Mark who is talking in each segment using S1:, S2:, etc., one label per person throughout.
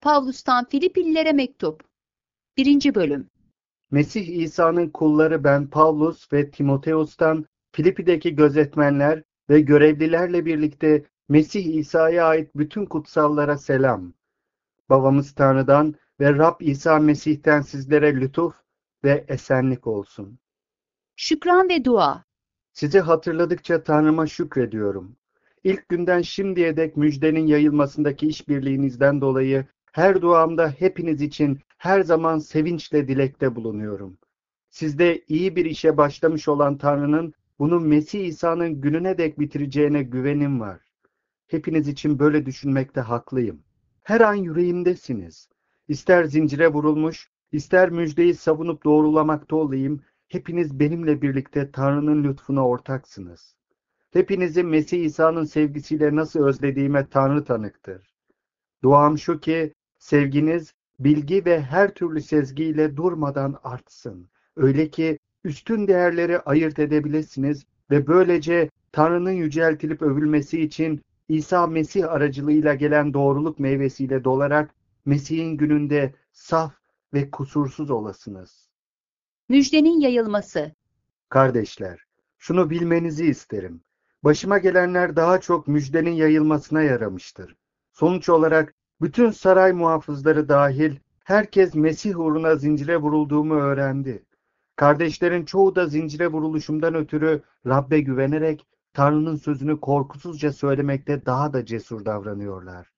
S1: Pavlus'tan Filipililere mektup. 1. bölüm.
S2: Mesih İsa'nın kulları ben Pavlus ve Timoteus'tan Filipi'deki gözetmenler ve görevlilerle birlikte Mesih İsa'ya ait bütün kutsallara selam. Babamız Tanrı'dan ve Rab İsa Mesih'ten sizlere lütuf ve esenlik olsun.
S1: Şükran ve dua.
S2: Sizi hatırladıkça Tanrı'ma şükrediyorum. İlk günden şimdiye dek müjdenin yayılmasındaki işbirliğinizden dolayı her duamda hepiniz için her zaman sevinçle dilekte bulunuyorum. Sizde iyi bir işe başlamış olan Tanrı'nın bunu Mesih İsa'nın gününe dek bitireceğine güvenim var. Hepiniz için böyle düşünmekte haklıyım. Her an yüreğimdesiniz. İster zincire vurulmuş, ister müjdeyi savunup doğrulamakta olayım, hepiniz benimle birlikte Tanrı'nın lütfuna ortaksınız. Hepinizi Mesih İsa'nın sevgisiyle nasıl özlediğime Tanrı tanıktır. Duam şu ki, sevginiz, bilgi ve her türlü sezgiyle durmadan artsın. Öyle ki üstün değerleri ayırt edebilirsiniz ve böylece Tanrı'nın yüceltilip övülmesi için İsa Mesih aracılığıyla gelen doğruluk meyvesiyle dolarak Mesih'in gününde saf ve kusursuz olasınız.
S1: Müjdenin yayılması.
S2: Kardeşler, şunu bilmenizi isterim. Başıma gelenler daha çok müjdenin yayılmasına yaramıştır. Sonuç olarak bütün saray muhafızları dahil herkes Mesih uğruna zincire vurulduğumu öğrendi. Kardeşlerin çoğu da zincire vuruluşumdan ötürü Rabbe güvenerek Tanrı'nın sözünü korkusuzca söylemekte daha da cesur davranıyorlar.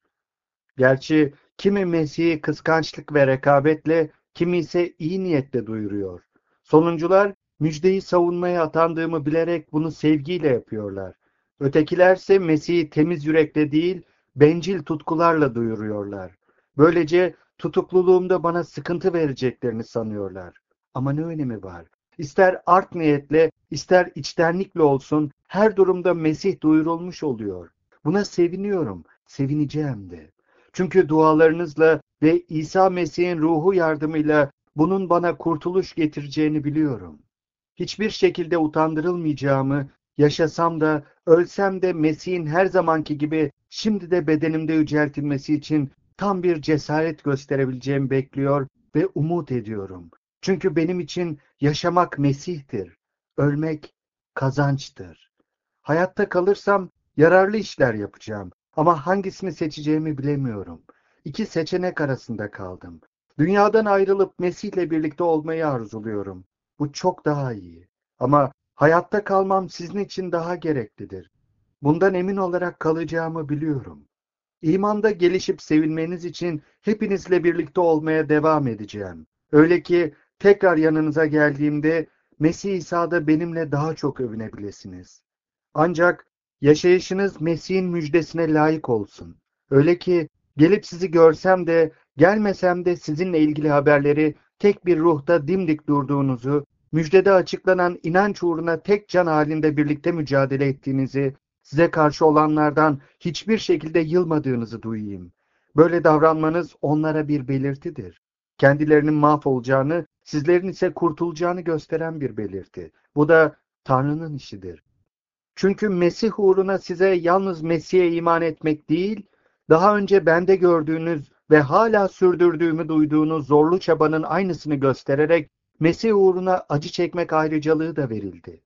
S2: Gerçi kimi Mesih'i kıskançlık ve rekabetle, kimi ise iyi niyetle duyuruyor. Sonuncular müjdeyi savunmaya atandığımı bilerek bunu sevgiyle yapıyorlar. Ötekilerse Mesih'i temiz yürekle değil, bencil tutkularla duyuruyorlar. Böylece tutukluluğumda bana sıkıntı vereceklerini sanıyorlar. Ama ne önemi var? İster art niyetle, ister içtenlikle olsun, her durumda Mesih duyurulmuş oluyor. Buna seviniyorum, sevineceğim de. Çünkü dualarınızla ve İsa Mesih'in ruhu yardımıyla bunun bana kurtuluş getireceğini biliyorum. Hiçbir şekilde utandırılmayacağımı, yaşasam da ölsem de Mesih'in her zamanki gibi şimdi de bedenimde yüceltilmesi için tam bir cesaret gösterebileceğimi bekliyor ve umut ediyorum. Çünkü benim için yaşamak Mesih'tir, ölmek kazançtır. Hayatta kalırsam yararlı işler yapacağım. Ama hangisini seçeceğimi bilemiyorum. İki seçenek arasında kaldım. Dünyadan ayrılıp Mesih'le birlikte olmayı arzuluyorum. Bu çok daha iyi. Ama hayatta kalmam sizin için daha gereklidir. Bundan emin olarak kalacağımı biliyorum. İmanda gelişip sevilmeniz için hepinizle birlikte olmaya devam edeceğim. Öyle ki tekrar yanınıza geldiğimde Mesih İsa'da benimle daha çok övünebilirsiniz. Ancak yaşayışınız Mesih'in müjdesine layık olsun. Öyle ki gelip sizi görsem de gelmesem de sizinle ilgili haberleri tek bir ruhta dimdik durduğunuzu, müjdede açıklanan inanç uğruna tek can halinde birlikte mücadele ettiğinizi, size karşı olanlardan hiçbir şekilde yılmadığınızı duyayım. Böyle davranmanız onlara bir belirtidir. Kendilerinin mahvolacağını, sizlerin ise kurtulacağını gösteren bir belirti. Bu da Tanrı'nın işidir. Çünkü Mesih uğruna size yalnız Mesih'e iman etmek değil, daha önce bende gördüğünüz ve hala sürdürdüğümü duyduğunuz zorlu çabanın aynısını göstererek Mesih uğruna acı çekmek ayrıcalığı da verildi.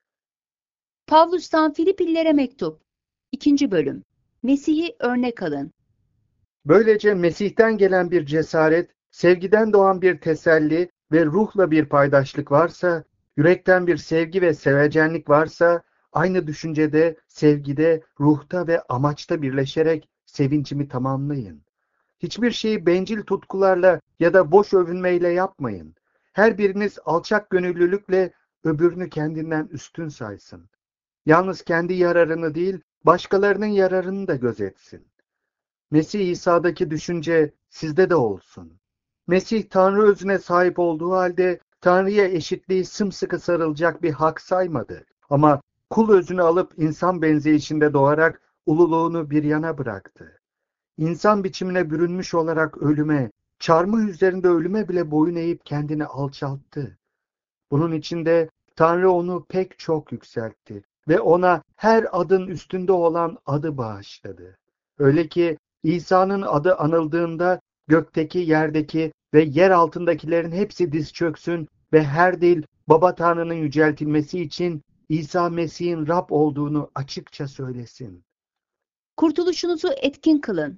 S1: Pavlus'tan Filipililere mektup. 2. bölüm. Mesih'i örnek alın.
S2: Böylece Mesih'ten gelen bir cesaret, sevgiden doğan bir teselli ve ruhla bir paydaşlık varsa, yürekten bir sevgi ve sevecenlik varsa, aynı düşüncede, sevgide, ruhta ve amaçta birleşerek sevincimi tamamlayın. Hiçbir şeyi bencil tutkularla ya da boş övünmeyle yapmayın. Her biriniz alçak gönüllülükle öbürünü kendinden üstün saysın. Yalnız kendi yararını değil, başkalarının yararını da gözetsin. Mesih İsa'daki düşünce sizde de olsun. Mesih Tanrı özüne sahip olduğu halde Tanrı'ya eşitliği sımsıkı sarılacak bir hak saymadı. Ama kul özünü alıp insan benzeyişinde doğarak ululuğunu bir yana bıraktı. İnsan biçimine bürünmüş olarak ölüme, çarmıh üzerinde ölüme bile boyun eğip kendini alçalttı. Bunun içinde Tanrı onu pek çok yükseltti ve ona her adın üstünde olan adı bağışladı. Öyle ki İsa'nın adı anıldığında Gökteki, yerdeki ve yer altındakilerin hepsi diz çöksün ve her dil Baba Tanrı'nın yüceltilmesi için İsa Mesih'in Rab olduğunu açıkça söylesin.
S1: Kurtuluşunuzu etkin kılın.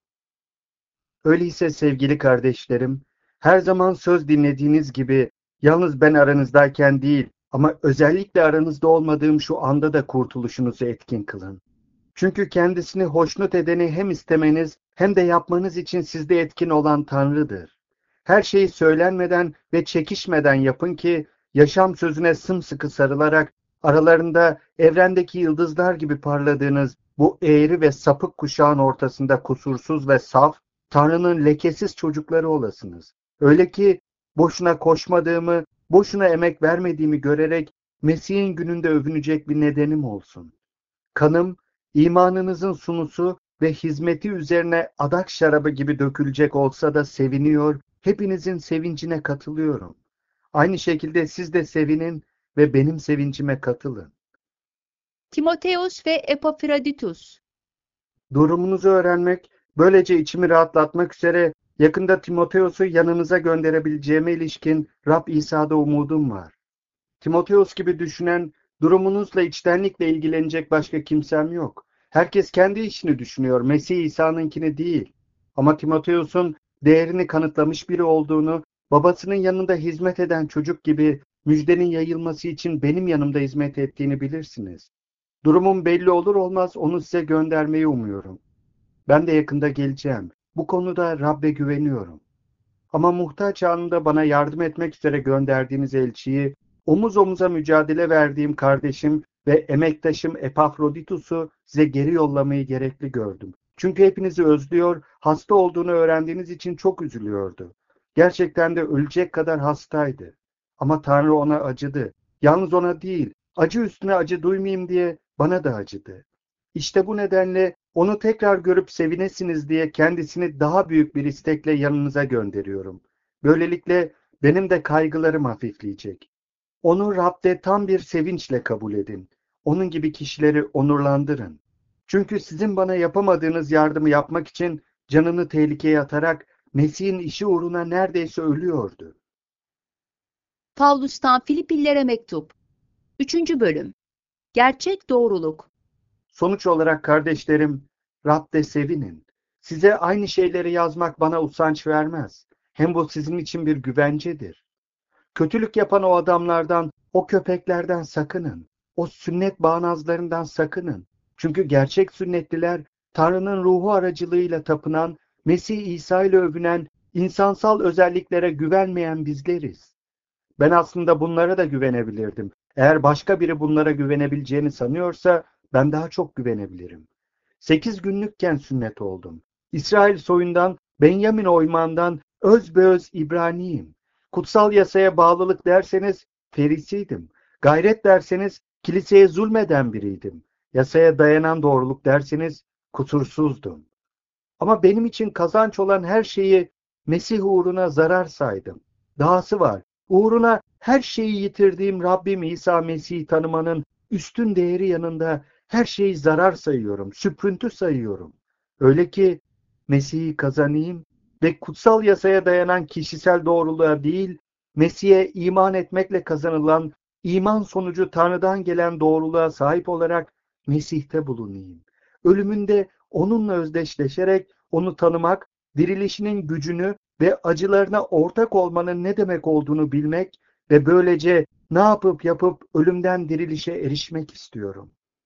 S2: Öyleyse sevgili kardeşlerim, her zaman söz dinlediğiniz gibi yalnız ben aranızdayken değil ama özellikle aranızda olmadığım şu anda da kurtuluşunuzu etkin kılın. Çünkü kendisini hoşnut edeni hem istemeniz hem de yapmanız için sizde etkin olan Tanrı'dır. Her şeyi söylenmeden ve çekişmeden yapın ki yaşam sözüne sımsıkı sarılarak aralarında evrendeki yıldızlar gibi parladığınız bu eğri ve sapık kuşağın ortasında kusursuz ve saf, Tanrı'nın lekesiz çocukları olasınız. Öyle ki boşuna koşmadığımı, boşuna emek vermediğimi görerek Mesih'in gününde övünecek bir nedenim olsun. Kanım, imanınızın sunusu ve hizmeti üzerine adak şarabı gibi dökülecek olsa da seviniyor, hepinizin sevincine katılıyorum. Aynı şekilde siz de sevinin ve benim sevincime katılın.
S1: Timoteos ve Epafroditus.
S2: Durumunuzu öğrenmek, böylece içimi rahatlatmak üzere yakında Timoteos'u yanınıza gönderebileceğime ilişkin Rab İsa'da umudum var. Timoteos gibi düşünen, durumunuzla içtenlikle ilgilenecek başka kimsem yok. Herkes kendi işini düşünüyor, Mesih İsa'nınkini değil. Ama Timoteos'un değerini kanıtlamış biri olduğunu, babasının yanında hizmet eden çocuk gibi müjdenin yayılması için benim yanımda hizmet ettiğini bilirsiniz. Durumum belli olur olmaz onu size göndermeyi umuyorum. Ben de yakında geleceğim. Bu konuda Rab'be güveniyorum. Ama muhtaç anında bana yardım etmek üzere gönderdiğiniz elçiyi, omuz omuza mücadele verdiğim kardeşim ve emektaşım Epafroditus'u size geri yollamayı gerekli gördüm. Çünkü hepinizi özlüyor, hasta olduğunu öğrendiğiniz için çok üzülüyordu. Gerçekten de ölecek kadar hastaydı. Ama Tanrı ona acıdı. Yalnız ona değil, acı üstüne acı duymayayım diye bana da acıdı. İşte bu nedenle onu tekrar görüp sevinesiniz diye kendisini daha büyük bir istekle yanınıza gönderiyorum. Böylelikle benim de kaygılarım hafifleyecek. Onu Rab'de tam bir sevinçle kabul edin. Onun gibi kişileri onurlandırın. Çünkü sizin bana yapamadığınız yardımı yapmak için canını tehlikeye atarak Mesih'in işi uğruna neredeyse ölüyordu.
S1: Pavlus'tan Filipillilere mektup. 3. bölüm. Gerçek doğruluk.
S2: Sonuç olarak kardeşlerim, Rab'de sevinin. Size aynı şeyleri yazmak bana usanç vermez. Hem bu sizin için bir güvencedir. Kötülük yapan o adamlardan, o köpeklerden sakının. O sünnet bağnazlarından sakının. Çünkü gerçek sünnetliler, Tanrı'nın ruhu aracılığıyla tapınan, Mesih İsa ile övünen, insansal özelliklere güvenmeyen bizleriz. Ben aslında bunlara da güvenebilirdim. Eğer başka biri bunlara güvenebileceğini sanıyorsa, ben daha çok güvenebilirim. 8 günlükken sünnet oldum. İsrail soyundan, Benyamin oymağından özbeöz İbraniyim. Kutsal yasaya bağlılık derseniz Ferisiydim. Gayret derseniz kiliseye zulmeden biriydim. Yasaya dayanan doğruluk derseniz kusursuzdum. Ama benim için kazanç olan her şeyi Mesih uğruna zarar saydım. Dahası var. Uğruna her şeyi yitirdiğim Rabbim İsa Mesih'i tanımanın üstün değeri yanında her şeyi zarar sayıyorum, süprüntü sayıyorum. Öyle ki Mesih'i kazanayım ve kutsal yasaya dayanan kişisel doğruluğa değil, Mesih'e iman etmekle kazanılan iman sonucu Tanrı'dan gelen doğruluğa sahip olarak Mesih'te bulunayım. Ölümünde onunla özdeşleşerek onu tanımak, dirilişinin gücünü ve acılarına ortak olmanın ne demek olduğunu bilmek ve böylece ne yapıp ölümden dirilişe erişmek istiyorum.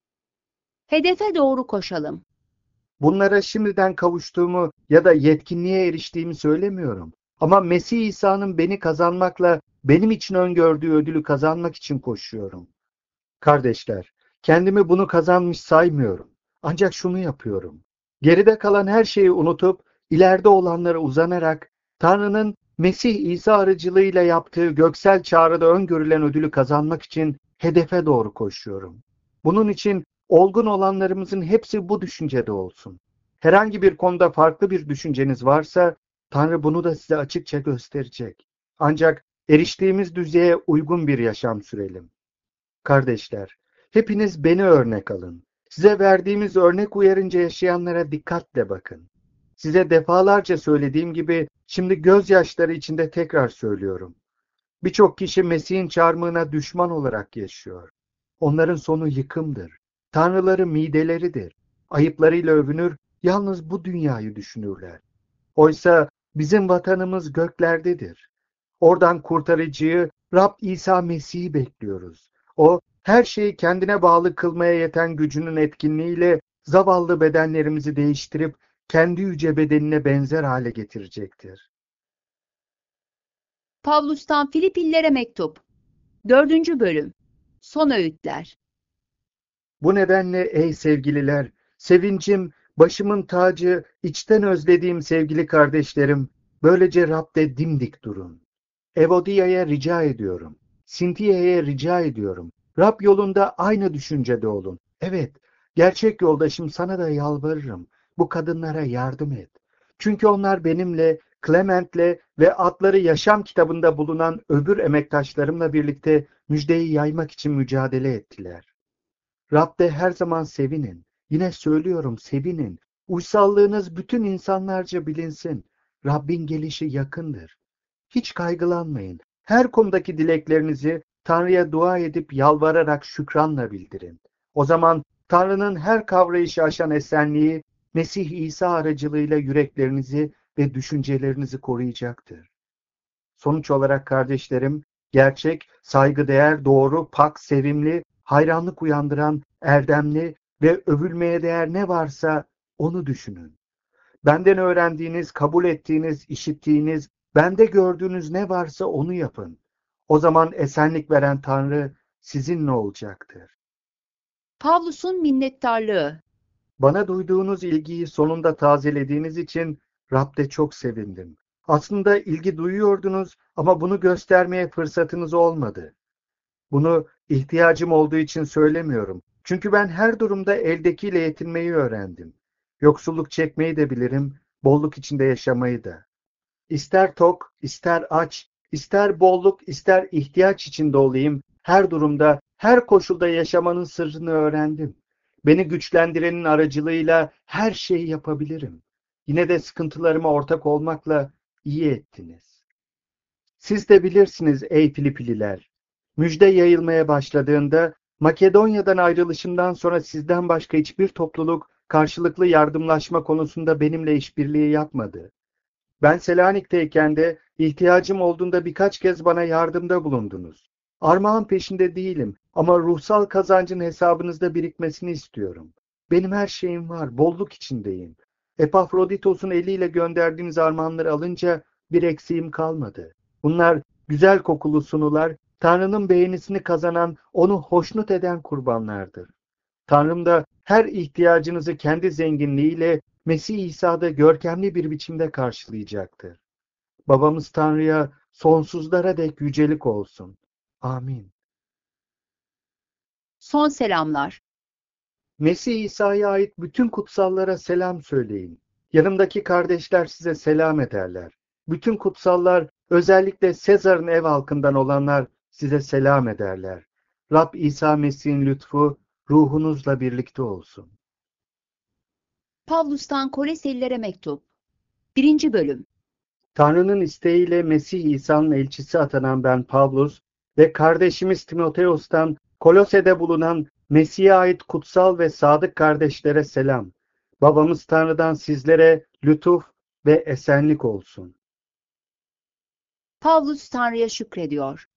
S1: Hedefe doğru koşalım.
S2: Bunlara şimdiden kavuştuğumu ya da yetkinliğe eriştiğimi söylemiyorum. Ama Mesih İsa'nın beni kazanmakla benim için öngördüğü ödülü kazanmak için koşuyorum. Kardeşler, kendimi bunu kazanmış saymıyorum. Ancak şunu yapıyorum. Geride kalan her şeyi unutup, ileride olanlara uzanarak, Tanrı'nın Mesih İsa aracılığıyla yaptığı göksel çağrıda öngörülen ödülü kazanmak için hedefe doğru koşuyorum. Bunun için olgun olanlarımızın hepsi bu düşüncede olsun. Herhangi bir konuda farklı bir düşünceniz varsa, Tanrı bunu da size açıkça gösterecek. Ancak eriştiğimiz düzeye uygun bir yaşam sürelim. Kardeşler, hepiniz beni örnek alın. Size verdiğimiz örnek uyarınca yaşayanlara dikkatle bakın. Size defalarca söylediğim gibi şimdi gözyaşları içinde tekrar söylüyorum. Birçok kişi Mesih'in çarmıhına düşman olarak yaşıyor. Onların sonu yıkımdır. Tanrıları mideleridir. Ayıplarıyla övünür, yalnız bu dünyayı düşünürler. Oysa bizim vatanımız göklerdedir. Oradan kurtarıcıyı Rab İsa Mesih'i bekliyoruz. O her şeyi kendine bağlı kılmaya yeten gücünün etkinliğiyle zavallı bedenlerimizi değiştirip kendi yüce bedenine benzer hale getirecektir.
S1: Pavlus'tan Filipillilere mektup. 4. bölüm. Son öğütler.
S2: Bu nedenle ey sevgililer, sevincim, başımın tacı, içten özlediğim sevgili kardeşlerim, böylece Rab'de dimdik durun. Evodia'ya rica ediyorum. Sintiye'ye rica ediyorum. Rab yolunda aynı düşüncede olun. Evet, gerçek yoldaşım sana da yalvarırım. Bu kadınlara yardım et. Çünkü onlar benimle, Clement'le ve adları yaşam kitabında bulunan öbür emektaşlarımla birlikte müjdeyi yaymak için mücadele ettiler. Rab'de her zaman sevinin. Yine söylüyorum sevinin. Uysallığınız bütün insanlarca bilinsin. Rabbin gelişi yakındır. Hiç kaygılanmayın. Her konudaki dileklerinizi Tanrı'ya dua edip yalvararak şükranla bildirin. O zaman Tanrı'nın her kavrayışı aşan esenliği Mesih İsa aracılığıyla yüreklerinizi ve düşüncelerinizi koruyacaktır. Sonuç olarak kardeşlerim, gerçek, saygıdeğer, doğru, pak, sevimli, hayranlık uyandıran, erdemli ve övülmeye değer ne varsa onu düşünün. Benden öğrendiğiniz, kabul ettiğiniz, işittiğiniz, bende gördüğünüz ne varsa onu yapın. O zaman esenlik veren Tanrı sizinle olacaktır.
S1: Pavlus'un minnettarlığı.
S2: Bana duyduğunuz ilgiyi sonunda tazelediğiniz için Rab'de çok sevindim. Aslında ilgi duyuyordunuz ama bunu göstermeye fırsatınız olmadı. Bunu ihtiyacım olduğu için söylemiyorum. Çünkü ben her durumda eldekiyle yetinmeyi öğrendim. Yoksulluk çekmeyi de bilirim, bolluk içinde yaşamayı da. İster tok, ister aç, ister bolluk, ister ihtiyaç içinde olayım, her durumda, her koşulda yaşamanın sırrını öğrendim. Beni güçlendirenin aracılığıyla her şeyi yapabilirim. Yine de sıkıntılarıma ortak olmakla iyi ettiniz. Siz de bilirsiniz ey Filipililer. Müjde yayılmaya başladığında Makedonya'dan ayrılışımdan sonra sizden başka hiçbir topluluk karşılıklı yardımlaşma konusunda benimle işbirliği yapmadı. Ben Selanik'teyken de ihtiyacım olduğunda birkaç kez bana yardımda bulundunuz. Armağan peşinde değilim ama ruhsal kazancın hesabınızda birikmesini istiyorum. Benim her şeyim var, bolluk içindeyim. Epafroditos'un eliyle gönderdiğiniz armağanları alınca bir eksiğim kalmadı. Bunlar güzel kokulu sunular, Tanrı'nın beğenisini kazanan, onu hoşnut eden kurbanlardır. Tanrım da her ihtiyacınızı kendi zenginliğiyle Mesih İsa'da görkemli bir biçimde karşılayacaktır. Babamız Tanrı'ya sonsuzlara dek yücelik olsun. Amin.
S1: Son selamlar.
S2: Mesih İsa'ya ait bütün kutsallara selam söyleyin. Yanımdaki kardeşler size selam ederler. Bütün kutsallar, özellikle Sezar'ın ev halkından olanlar size selam ederler. Rab İsa Mesih'in lütfu ruhunuzla birlikte olsun.
S1: Pavlus'tan Koleselilere mektup. 1. bölüm.
S2: Tanrı'nın isteğiyle Mesih İsa'nın elçisi atanan ben Pavlus ve kardeşimiz Timoteos'tan Kolose'de bulunan Mesih'e ait kutsal ve sadık kardeşlere selam. Babamız Tanrı'dan sizlere lütuf ve esenlik olsun.
S1: Pavlus Tanrı'ya şükrediyor.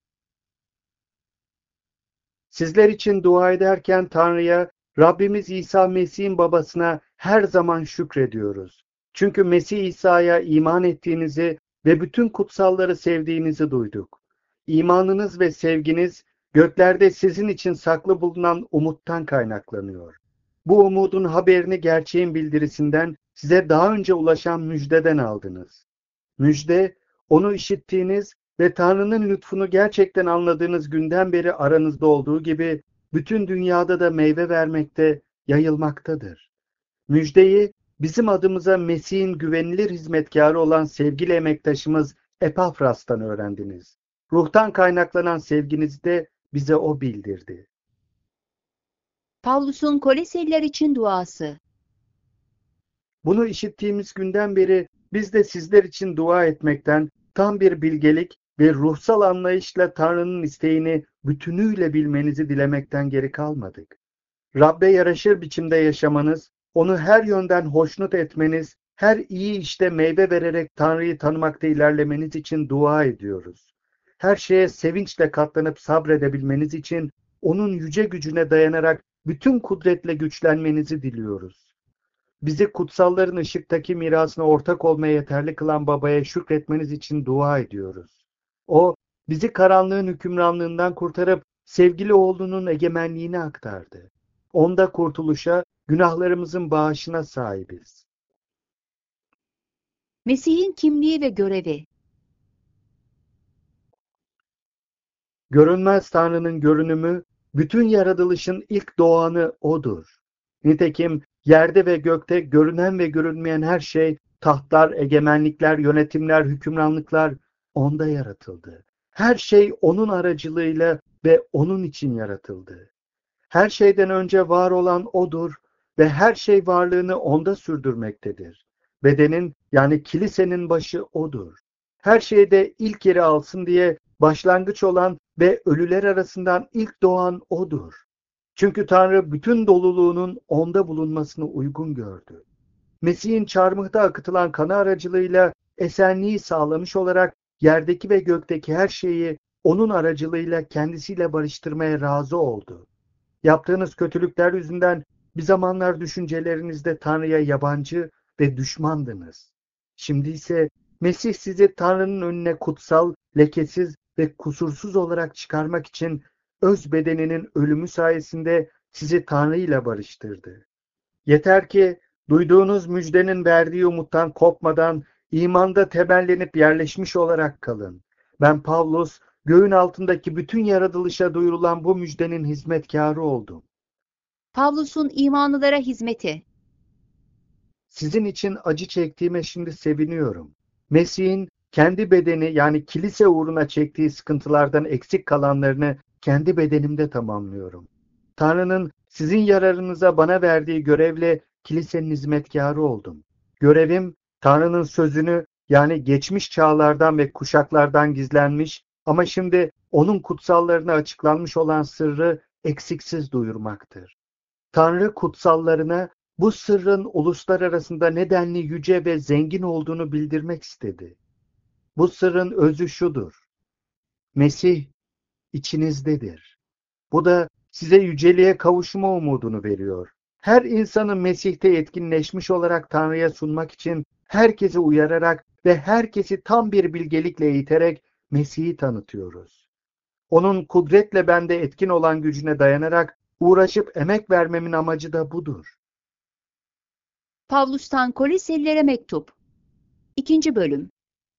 S2: Sizler için dua ederken Tanrı'ya, Rabbimiz İsa Mesih'in babasına her zaman şükrediyoruz. Çünkü Mesih İsa'ya iman ettiğinizi ve bütün kutsalları sevdiğinizi duyduk. İmanınız ve sevginiz göklerde sizin için saklı bulunan umuttan kaynaklanıyor. Bu umudun haberini gerçeğin bildirisinden size daha önce ulaşan müjdeden aldınız. Müjde, onu işittiğiniz ve Tanrı'nın lütfunu gerçekten anladığınız günden beri aranızda olduğu gibi bütün dünyada da meyve vermekte, yayılmaktadır. Müjdeyi bizim adımıza Mesih'in güvenilir hizmetkarı olan sevgili emektaşımız Epafras'tan öğrendiniz. Ruhtan kaynaklanan sevginizi de bize o bildirdi.
S1: Pavlus'un Koleseliler için duası.
S2: Bunu işittiğimiz günden beri biz de sizler için dua etmekten, tam bir bilgelik ve ruhsal anlayışla Tanrı'nın isteğini bütünüyle bilmenizi dilemekten geri kalmadık. Rabbe yaraşır biçimde yaşamanız, onu her yönden hoşnut etmeniz, her iyi işte meyve vererek Tanrı'yı tanımakta ilerlemeniz için dua ediyoruz. Her şeye sevinçle katlanıp sabredebilmeniz için onun yüce gücüne dayanarak bütün kudretle güçlenmenizi diliyoruz. Bizi kutsalların ışıktaki mirasına ortak olmaya yeterli kılan Baba'ya şükretmeniz için dua ediyoruz. O, bizi karanlığın hükümranlığından kurtarıp sevgili oğlunun egemenliğine aktardı. Onda kurtuluşa, günahlarımızın bağışına sahibiz.
S1: Mesih'in kimliği ve görevi.
S2: Görünmez Tanrı'nın görünümü, bütün yaratılışın ilk doğanı O'dur. Nitekim yerde ve gökte görünen ve görünmeyen her şey, tahtlar, egemenlikler, yönetimler, hükümranlıklar O'nda yaratıldı. Her şey O'nun aracılığıyla ve O'nun için yaratıldı. Her şeyden önce var olan O'dur ve her şey varlığını O'nda sürdürmektedir. Bedenin yani kilisenin başı O'dur. Her şeyde ilk yeri alsın diye başlangıç olan ve ölüler arasından ilk doğan O'dur. Çünkü Tanrı bütün doluluğunun O'nda bulunmasını uygun gördü. Mesih'in çarmıhta akıtılan kanı aracılığıyla esenliği sağlamış olarak yerdeki ve gökteki her şeyi O'nun aracılığıyla kendisiyle barıştırmaya razı oldu. Yaptığınız kötülükler yüzünden bir zamanlar düşüncelerinizde Tanrı'ya yabancı ve düşmandınız. Şimdi ise Mesih sizi Tanrı'nın önüne kutsal, lekesiz ve kusursuz olarak çıkarmak için öz bedeninin ölümü sayesinde sizi Tanrı ile barıştırdı. Yeter ki duyduğunuz müjdenin verdiği umuttan kopmadan imanda temellenip yerleşmiş olarak kalın. Ben Pavlos, göğün altındaki bütün yaratılışa duyurulan bu müjdenin hizmetkarı oldum.
S1: Pavlus'un imanlılara hizmeti.
S2: Sizin için acı çektiğime şimdi seviniyorum. Mesih'in kendi bedeni yani kilise uğruna çektiği sıkıntılardan eksik kalanlarını kendi bedenimde tamamlıyorum. Tanrı'nın sizin yararınıza bana verdiği görevle kilisenin hizmetkarı oldum. Görevim Tanrı'nın sözünü yani geçmiş çağlardan ve kuşaklardan gizlenmiş ama şimdi onun kutsallarına açıklanmış olan sırrı eksiksiz duyurmaktır. Tanrı kutsallarına bu sırrın uluslar arasında nedenli yüce ve zengin olduğunu bildirmek istedi. Bu sırrın özü şudur: Mesih içinizdedir. Bu da size yüceliğe kavuşma umudunu veriyor. Her insanı Mesih'te etkinleşmiş olarak Tanrı'ya sunmak için herkesi uyararak ve herkesi tam bir bilgelikle eğiterek Mesih'i tanıtıyoruz. Onun kudretle bende etkin olan gücüne dayanarak uğraşıp emek vermemin amacı da budur.
S1: Pavlus'tan Koloselilere mektup. 2. bölüm.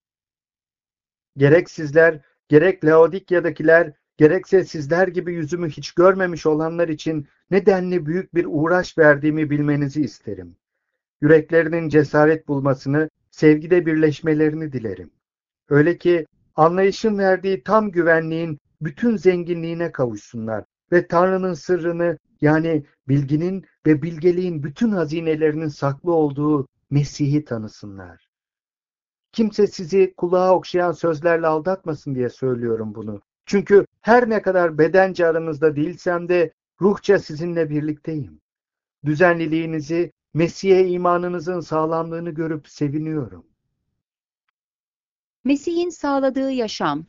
S2: Gerek sizler, gerek Laodikya'dakiler, gerekse sizler gibi yüzümü hiç görmemiş olanlar için nedenli büyük bir uğraş verdiğimi bilmenizi isterim. Yüreklerinin cesaret bulmasını, sevgide birleşmelerini dilerim. Öyle ki anlayışın verdiği tam güvenliğin bütün zenginliğine kavuşsunlar ve Tanrı'nın sırrını yani bilginin ve bilgeliğin bütün hazinelerinin saklı olduğu Mesih'i tanısınlar. Kimse sizi kulağa okşayan sözlerle aldatmasın diye söylüyorum bunu. Çünkü her ne kadar bedence aranızda değilsem de ruhça sizinle birlikteyim. Düzenliliğinizi, Mesih'e imanınızın sağlamlığını görüp seviniyorum.
S1: Mesih'in sağladığı yaşam.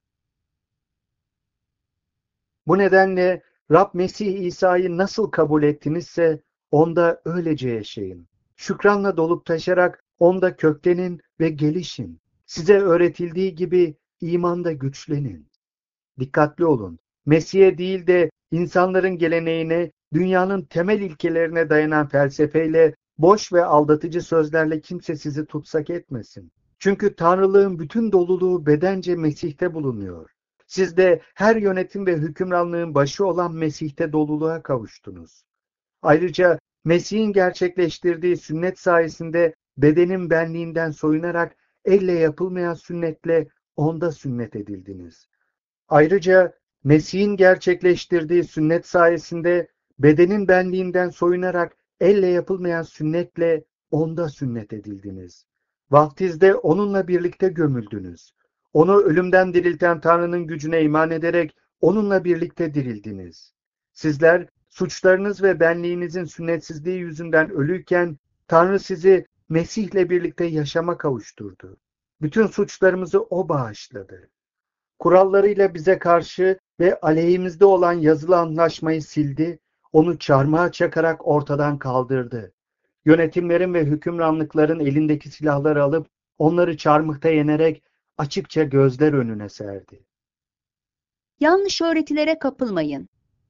S2: Bu nedenle Rab Mesih İsa'yı nasıl kabul ettinizse onda öylece yaşayın. Şükranla dolup taşarak onda köklenin ve gelişin. Size öğretildiği gibi imanda güçlenin. Dikkatli olun. Mesih'e değil de insanların geleneğine, dünyanın temel ilkelerine dayanan felsefeyle, boş ve aldatıcı sözlerle kimse sizi tutsak etmesin. Çünkü Tanrılığın bütün doluluğu bedence Mesih'te bulunuyor. Siz de her yönetim ve hükümranlığın başı olan Mesih'te doluluğa kavuştunuz. Ayrıca Mesih'in gerçekleştirdiği sünnet sayesinde bedenin benliğinden soyunarak elle yapılmayan sünnetle onda sünnet edildiniz. Ayrıca Mesih'in gerçekleştirdiği sünnet sayesinde bedenin benliğinden soyunarak elle yapılmayan sünnetle onda sünnet edildiniz. Vaftizde onunla birlikte gömüldünüz. Onu ölümden dirilten Tanrı'nın gücüne iman ederek onunla birlikte dirildiniz. Sizler suçlarınız ve benliğinizin sünnetsizliği yüzünden ölüyken Tanrı sizi Mesih'le birlikte yaşama kavuşturdu. Bütün suçlarımızı o bağışladı. Kurallarıyla bize karşı ve aleyhimizde olan yazılı anlaşmayı sildi, onu çarmıha çakarak ortadan kaldırdı. Yönetimlerin ve hükümranlıkların elindeki silahları alıp onları çarmıhta yenerek açıkça gözler önüne serdi.
S1: Yanlış öğretilere kapılmayın.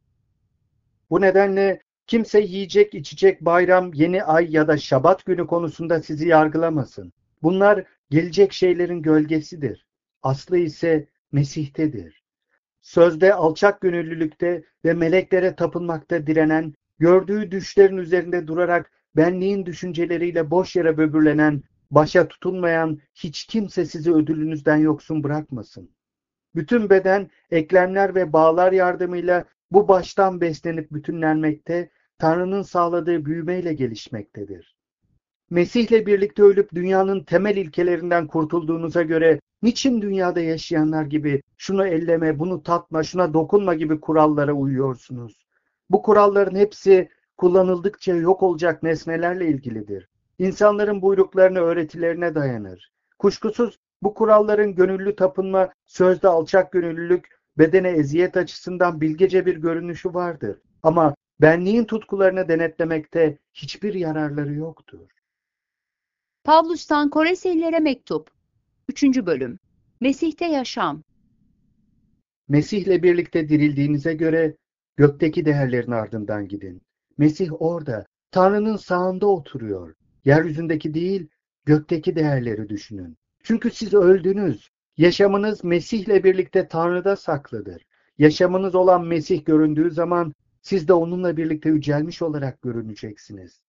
S2: Bu nedenle kimse yiyecek, içecek, bayram, yeni ay ya da şabat günü konusunda sizi yargılamasın. Bunlar gelecek şeylerin gölgesidir. Aslı ise Mesih'tedir. Sözde alçak gönüllülükte ve meleklere tapınmakta direnen, gördüğü düşlerin üzerinde durarak benliğin düşünceleriyle boş yere böbürlenen, başa tutulmayan hiç kimse sizi ödülünüzden yoksun bırakmasın. Bütün beden, eklemler ve bağlar yardımıyla bu baştan beslenip bütünlenmekte, Tanrı'nın sağladığı büyümeyle gelişmektedir. Mesih'le birlikte ölüp dünyanın temel ilkelerinden kurtulduğunuza göre niçin dünyada yaşayanlar gibi şunu elleme, bunu tatma, şuna dokunma gibi kurallara uyuyorsunuz? Bu kuralların hepsi kullanıldıkça yok olacak nesnelerle ilgilidir. İnsanların buyruklarına, öğretilerine dayanır. Kuşkusuz bu kuralların gönüllü tapınma, sözde alçak gönüllülük, bedene eziyet açısından bilgece bir görünüşü vardır. Ama benliğin tutkularını denetlemekte hiçbir yararları yoktur.
S1: Pavlus'tan Koreselilere mektup. 3. bölüm. Mesih'te yaşam.
S2: Mesih'le birlikte dirildiğinize göre gökteki değerlerin ardından gidin. Mesih orada, Tanrı'nın sağında oturuyor. Yeryüzündeki değil, gökteki değerleri düşünün. Çünkü siz öldünüz. Yaşamınız Mesih'le birlikte Tanrı'da saklıdır. Yaşamınız olan Mesih göründüğü zaman siz de onunla birlikte yücelmiş olarak görüneceksiniz.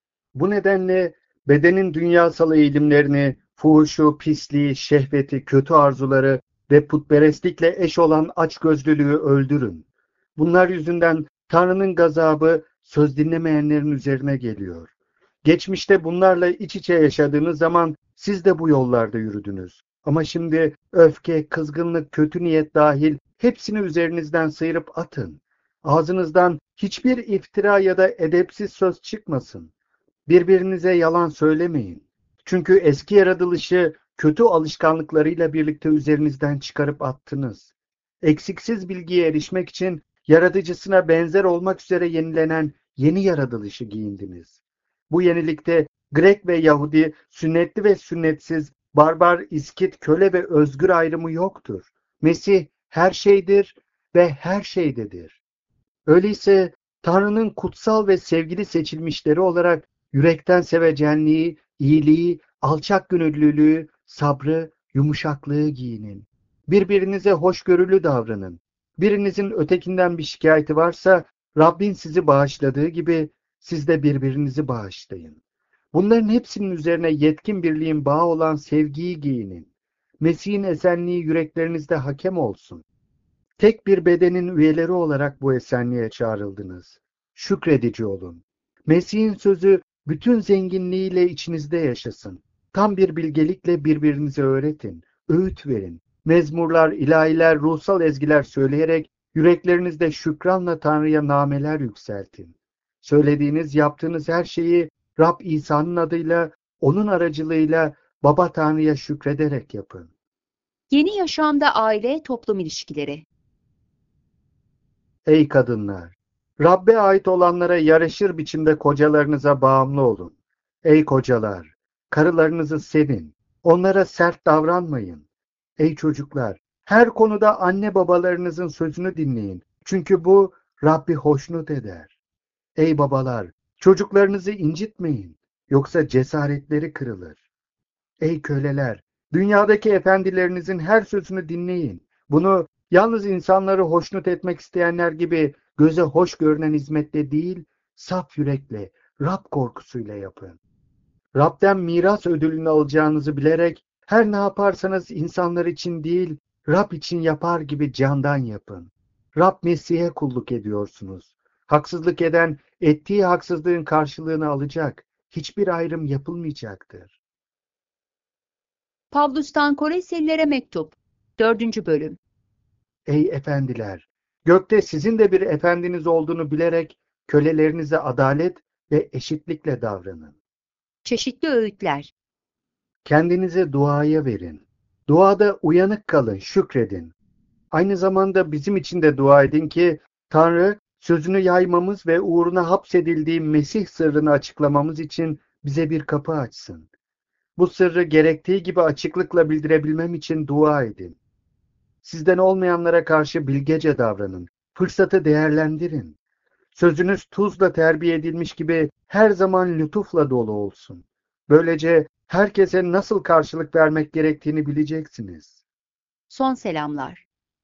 S2: Bu nedenle bedenin dünyasal eğilimlerini, fuhuşu, pisliği, şehveti, kötü arzuları ve putperestlikle eş olan açgözlülüğü öldürün. Bunlar yüzünden Tanrı'nın gazabı söz dinlemeyenlerin üzerine geliyor. Geçmişte bunlarla iç içe yaşadığınız zaman siz de bu yollarda yürüdünüz. Ama şimdi öfke, kızgınlık, kötü niyet dahil hepsini üzerinizden sıyırıp atın. Ağzınızdan hiçbir iftira ya da edepsiz söz çıkmasın. Birbirinize yalan söylemeyin. Çünkü eski yaratılışı kötü alışkanlıklarıyla birlikte üzerinizden çıkarıp attınız. Eksiksiz bilgiye erişmek için yaratıcısına benzer olmak üzere yenilenen yeni yaratılışı giyindiniz. Bu yenilikte Grek ve Yahudi, sünnetli ve sünnetsiz, barbar, İskit, köle ve özgür ayrımı yoktur. Mesih her şeydir ve her şeydedir. Öyleyse Tanrı'nın kutsal ve sevgili seçilmişleri olarak yürekten sevecenliği, iyiliği, alçak gönüllülüğü, sabrı, yumuşaklığı giyinin. Birbirinize hoşgörülü davranın. Birinizin ötekinden bir şikayeti varsa Rabbin sizi bağışladığı gibi siz de birbirinizi bağışlayın. Bunların hepsinin üzerine yetkin birliğin bağı olan sevgiyi giyinin. Mesih'in esenliği yüreklerinizde hakem olsun. Tek bir bedenin üyeleri olarak bu esenliğe çağrıldınız. Şükredici olun. Mesih'in sözü bütün zenginliğiyle içinizde yaşasın. Tam bir bilgelikle birbirinize öğretin, öğüt verin. Mezmurlar, ilahiler, ruhsal ezgiler söyleyerek yüreklerinizde şükranla Tanrı'ya nameler yükseltin. Söylediğiniz, yaptığınız her şeyi Rab İsa'nın adıyla, onun aracılığıyla Baba Tanrı'ya şükrederek yapın.
S1: Yeni yaşamda aile toplum ilişkileri.
S2: Ey kadınlar! Rabbe ait olanlara yaraşır biçimde kocalarınıza bağımlı olun. Ey kocalar! Karılarınızı sevin. Onlara sert davranmayın. Ey çocuklar! Her konuda anne babalarınızın sözünü dinleyin. Çünkü bu Rabbi hoşnut eder. Ey babalar! Çocuklarınızı incitmeyin. Yoksa cesaretleri kırılır. Ey köleler! Dünyadaki efendilerinizin her sözünü dinleyin. Bunu yalnız insanları hoşnut etmek isteyenler gibi göze hoş görünen hizmetle değil, saf yürekle, Rab korkusuyla yapın. Rab'den miras ödülünü alacağınızı bilerek her ne yaparsanız insanlar için değil, Rab için yapar gibi candan yapın. Rab Mesih'e kulluk ediyorsunuz. Haksızlık eden ettiği haksızlığın karşılığını alacak. hiçbir ayrım yapılmayacaktır.
S1: Pavlus'tan Koreselilere mektup. 4. bölüm.
S2: Ey efendiler! Gökte sizin de bir efendiniz olduğunu bilerek kölelerinize adalet ve eşitlikle davranın.
S1: Çeşitli öğütler.
S2: Kendinizi duaya verin. Duada uyanık kalın, şükredin. Aynı zamanda bizim için de dua edin ki Tanrı sözünü yaymamız ve uğruna hapsedildiği Mesih sırrını açıklamamız için bize bir kapı açsın. Bu sırrı gerektiği gibi açıklıkla bildirebilmem için dua edin. Sizden olmayanlara karşı bilgece davranın. Fırsatı değerlendirin. Sözünüz tuzla terbiye edilmiş gibi her zaman lütufla dolu olsun. Böylece herkese nasıl karşılık vermek gerektiğini bileceksiniz.
S1: Son selamlar.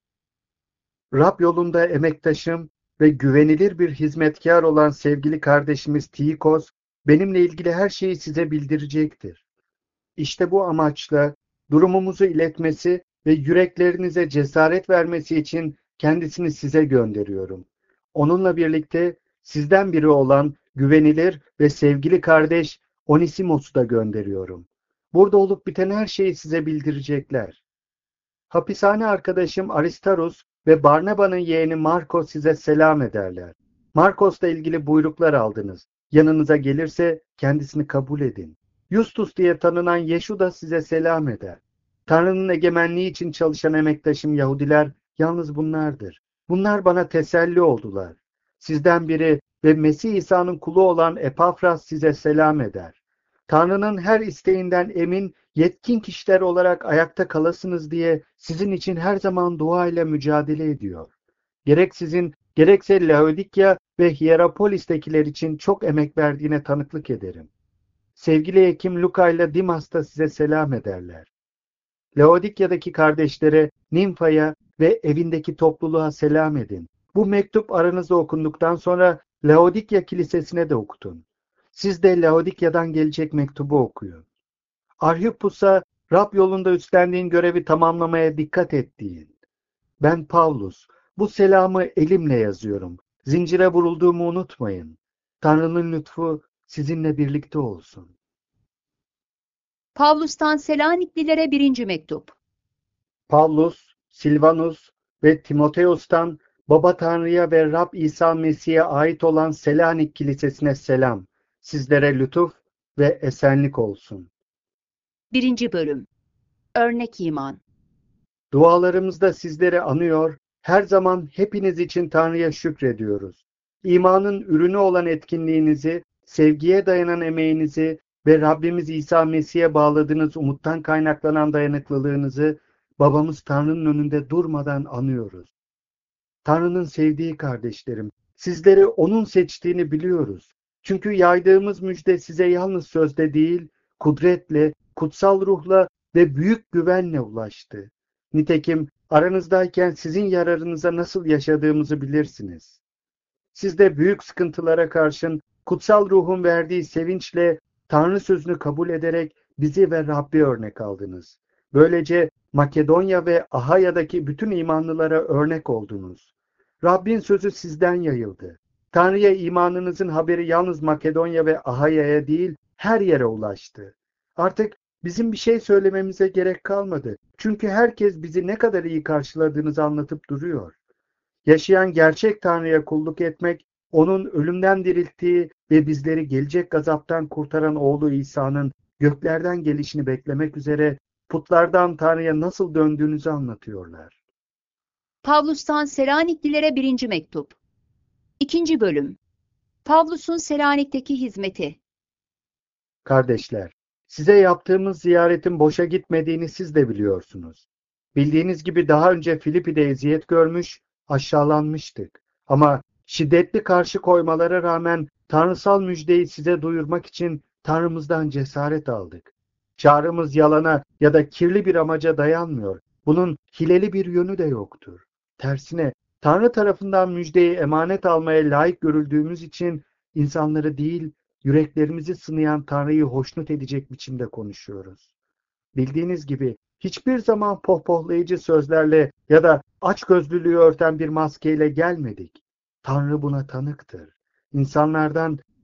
S2: Rab yolunda emektaşım ve güvenilir bir hizmetkar olan sevgili kardeşimiz Tiyikos, benimle ilgili her şeyi size bildirecektir. İşte bu amaçla durumumuzu iletmesi ve yüreklerinize cesaret vermesi için kendisini size gönderiyorum. Onunla birlikte sizden biri olan güvenilir ve sevgili kardeş Onisimos'u da gönderiyorum. Burada olup biten her şeyi size bildirecekler. Hapishane arkadaşım Aristarus ve Barnaba'nın yeğeni Markos size selam ederler. Markos'la ilgili buyruklar aldınız. Yanınıza gelirse kendisini kabul edin. Justus diye tanınan Yeşu da size selam eder. Tanrı'nın egemenliği için çalışan emektaşım Yahudiler yalnız bunlardır. Bunlar bana teselli oldular. Sizden biri ve Mesih İsa'nın kulu olan Epafras size selam eder. Tanrı'nın her isteğinden emin, yetkin kişiler olarak ayakta kalasınız diye sizin için her zaman dua ile mücadele ediyor. Gerek sizin, gerekse Laodikya ve Hierapolis'tekiler için çok emek verdiğine tanıklık ederim. Sevgili hekim Luka ile Dimas da size selam ederler. Laodikya'daki kardeşlere, Nimfa'ya ve evindeki topluluğa selam edin. Bu mektup aranızda okunduktan sonra Laodikya Kilisesi'ne de okutun. Siz de Laodikya'dan gelecek mektubu okuyun. Arhippus'a Rab yolunda üstlendiğin görevi tamamlamaya dikkat et deyin. Ben Pavlus, bu selamı elimle yazıyorum. Zincire vurulduğumu unutmayın. Tanrı'nın lütfu sizinle birlikte olsun.
S1: Pavlus'tan Selaniklilere 1. mektup.
S2: Pavlus, Silvanus ve Timoteos'tan Baba Tanrı'ya ve Rab İsa Mesih'e ait olan Selanik Kilisesi'ne selam. Sizlere lütuf ve esenlik olsun.
S1: 1. bölüm. Örnek iman.
S2: Dualarımızda sizleri anıyor, her zaman hepiniz için Tanrı'ya şükrediyoruz. İmanın ürünü olan etkinliğinizi, sevgiye dayanan emeğinizi ve Rabbimiz İsa Mesih'e bağladığınız umuttan kaynaklanan dayanıklılığınızı babamız Tanrı'nın önünde durmadan anıyoruz. Tanrı'nın sevdiği kardeşlerim, sizleri O'nun seçtiğini biliyoruz. Çünkü yaydığımız müjde size yalnız sözde değil, kudretle, kutsal ruhla ve büyük güvenle ulaştı. Nitekim aranızdayken sizin yararınıza nasıl yaşadığımızı bilirsiniz. Siz de büyük sıkıntılara karşın kutsal ruhun verdiği sevinçle Tanrı sözünü kabul ederek bizi ve Rabbi örnek aldınız. Böylece Makedonya ve Ahaya'daki bütün imanlılara örnek oldunuz. Rabbin sözü sizden yayıldı. Tanrı'ya imanınızın haberi yalnız Makedonya ve Ahaya'ya değil, her yere ulaştı. Artık bizim bir şey söylememize gerek kalmadı. Çünkü herkes bizi ne kadar iyi karşıladığınızı anlatıp duruyor. Yaşayan gerçek Tanrı'ya kulluk etmek, O'nun ölümden dirilttiği ve bizleri gelecek gazaptan kurtaran oğlu İsa'nın göklerden gelişini beklemek üzere putlardan Tanrı'ya nasıl döndüğünüzü anlatıyorlar.
S1: Pavlus'tan Selaniklilere 1. mektup. 2. bölüm. Pavlus'un Selanik'teki hizmeti.
S2: Kardeşler, size yaptığımız ziyaretin boşa gitmediğini siz de biliyorsunuz. Bildiğiniz gibi daha önce Filipi'de eziyet görmüş, aşağılanmıştık. Ama şiddetli karşı koymalara rağmen tanrısal müjdeyi size duyurmak için Tanrımızdan cesaret aldık. Çağrımız yalana ya da kirli bir amaca dayanmıyor. Bunun hileli bir yönü de yoktur. Tersine Tanrı tarafından müjdeyi emanet almaya layık görüldüğümüz için insanları değil, yüreklerimizi sınayan Tanrı'yı hoşnut edecek biçimde konuşuyoruz. Bildiğiniz gibi hiçbir zaman pohpohlayıcı sözlerle ya da açgözlülüğü örten bir maskeyle gelmedik. Tanrı buna tanıktır. İnsanlardan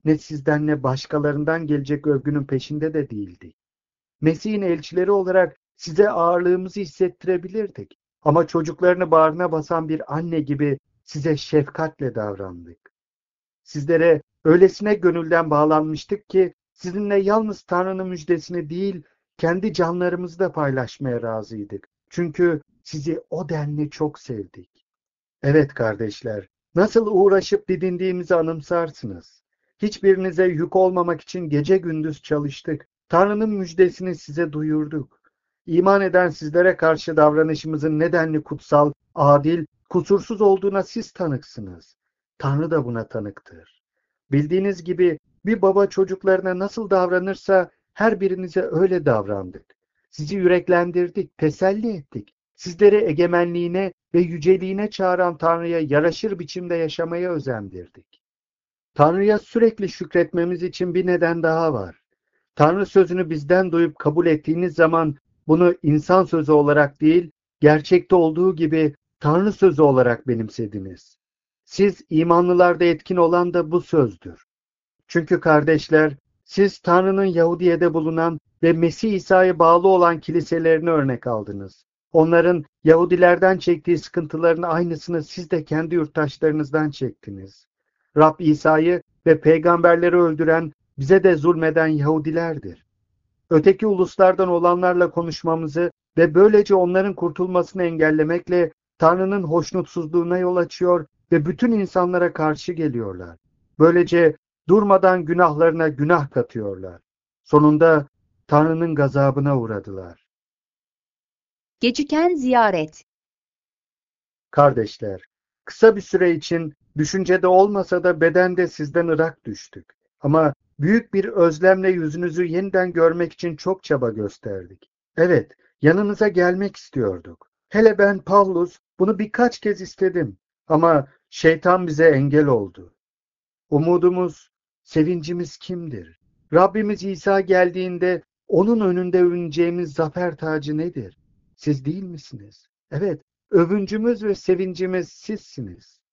S2: ne sizden ne başkalarından gelecek övgünün peşinde de değildik. Mesih'in elçileri olarak size ağırlığımızı hissettirebilirdik. Ama çocuklarını bağrına basan bir anne gibi size şefkatle davrandık. Sizlere öylesine gönülden bağlanmıştık ki sizinle yalnız Tanrı'nın müjdesini değil, kendi canlarımızı da paylaşmaya razıydık. Çünkü sizi o denli çok sevdik. Evet kardeşler, nasıl uğraşıp didindiğimizi anımsarsınız. Hiçbirinize yük olmamak için gece gündüz çalıştık. Tanrı'nın müjdesini size duyurduk. İman eden sizlere karşı davranışımızın nedenli kutsal, adil, kusursuz olduğuna siz tanıksınız. Tanrı da buna tanıktır. Bildiğiniz gibi bir baba çocuklarına nasıl davranırsa her birinize öyle davrandık. Sizi yüreklendirdik, teselli ettik. Sizleri egemenliğine ve yüceliğine çağıran Tanrı'ya yaraşır biçimde yaşamaya özendirdik. Tanrı'ya sürekli şükretmemiz için bir neden daha var. Tanrı sözünü bizden duyup kabul ettiğiniz zaman bunu insan sözü olarak değil, gerçekte olduğu gibi Tanrı sözü olarak benimsediniz. Siz imanlılarda etkin olan da bu sözdür. Çünkü kardeşler, siz Tanrı'nın Yahudiye'de bulunan ve Mesih İsa'ya bağlı olan kiliselerini örnek aldınız. Onların Yahudilerden çektiği sıkıntıların aynısını siz de kendi yurttaşlarınızdan çektiniz. Rab İsa'yı ve peygamberleri öldüren, bize de zulmeden Yahudilerdir. Öteki uluslardan olanlarla konuşmamızı ve böylece onların kurtulmasını engellemekle Tanrı'nın hoşnutsuzluğuna yol açıyor ve bütün insanlara karşı geliyorlar. Böylece durmadan günahlarına günah katıyorlar. Sonunda Tanrı'nın gazabına uğradılar.
S1: Geciken ziyaret.
S2: Kardeşler, kısa bir süre için düşüncede olmasa da bedende sizden ırak düştük. Ama büyük bir özlemle yüzünüzü yeniden görmek için çok çaba gösterdik. Evet, yanınıza gelmek istiyorduk. Hele ben Pavlus bunu birkaç kez istedim. Ama şeytan bize engel oldu. Umudumuz, sevincimiz kimdir? Rabbimiz İsa geldiğinde onun önünde övüneceğimiz zafer tacı nedir? Siz değil misiniz? Evet, övüncümüz ve sevincimiz sizsiniz.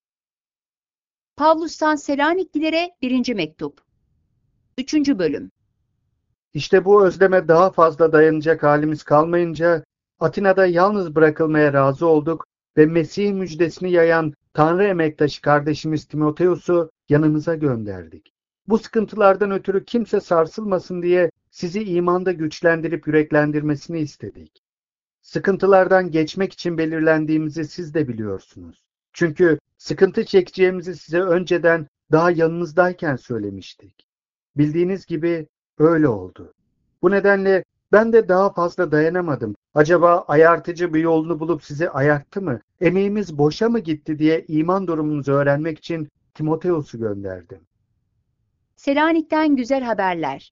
S1: Pavlus'tan Selaniklilere 1. mektup. 3. bölüm.
S2: İşte bu özleme daha fazla dayanacak halimiz kalmayınca Atina'da yalnız bırakılmaya razı olduk ve Mesih müjdesini yayan Tanrı emektaşı kardeşimiz Timoteus'u yanınıza gönderdik. Bu sıkıntılardan ötürü kimse sarsılmasın diye sizi imanda güçlendirip yüreklendirmesini istedik. Sıkıntılardan geçmek için belirlendiğimizi siz de biliyorsunuz. Çünkü sıkıntı çekeceğimizi size önceden daha yanınızdayken söylemiştik. Bildiğiniz gibi öyle oldu. Bu nedenle ben de daha fazla dayanamadım. Acaba ayartıcı bir yolunu bulup sizi ayarttı mı? Emeğimiz boşa mı gitti diye iman durumunuzu öğrenmek için Timoteus'u gönderdim.
S1: Selanik'ten güzel haberler.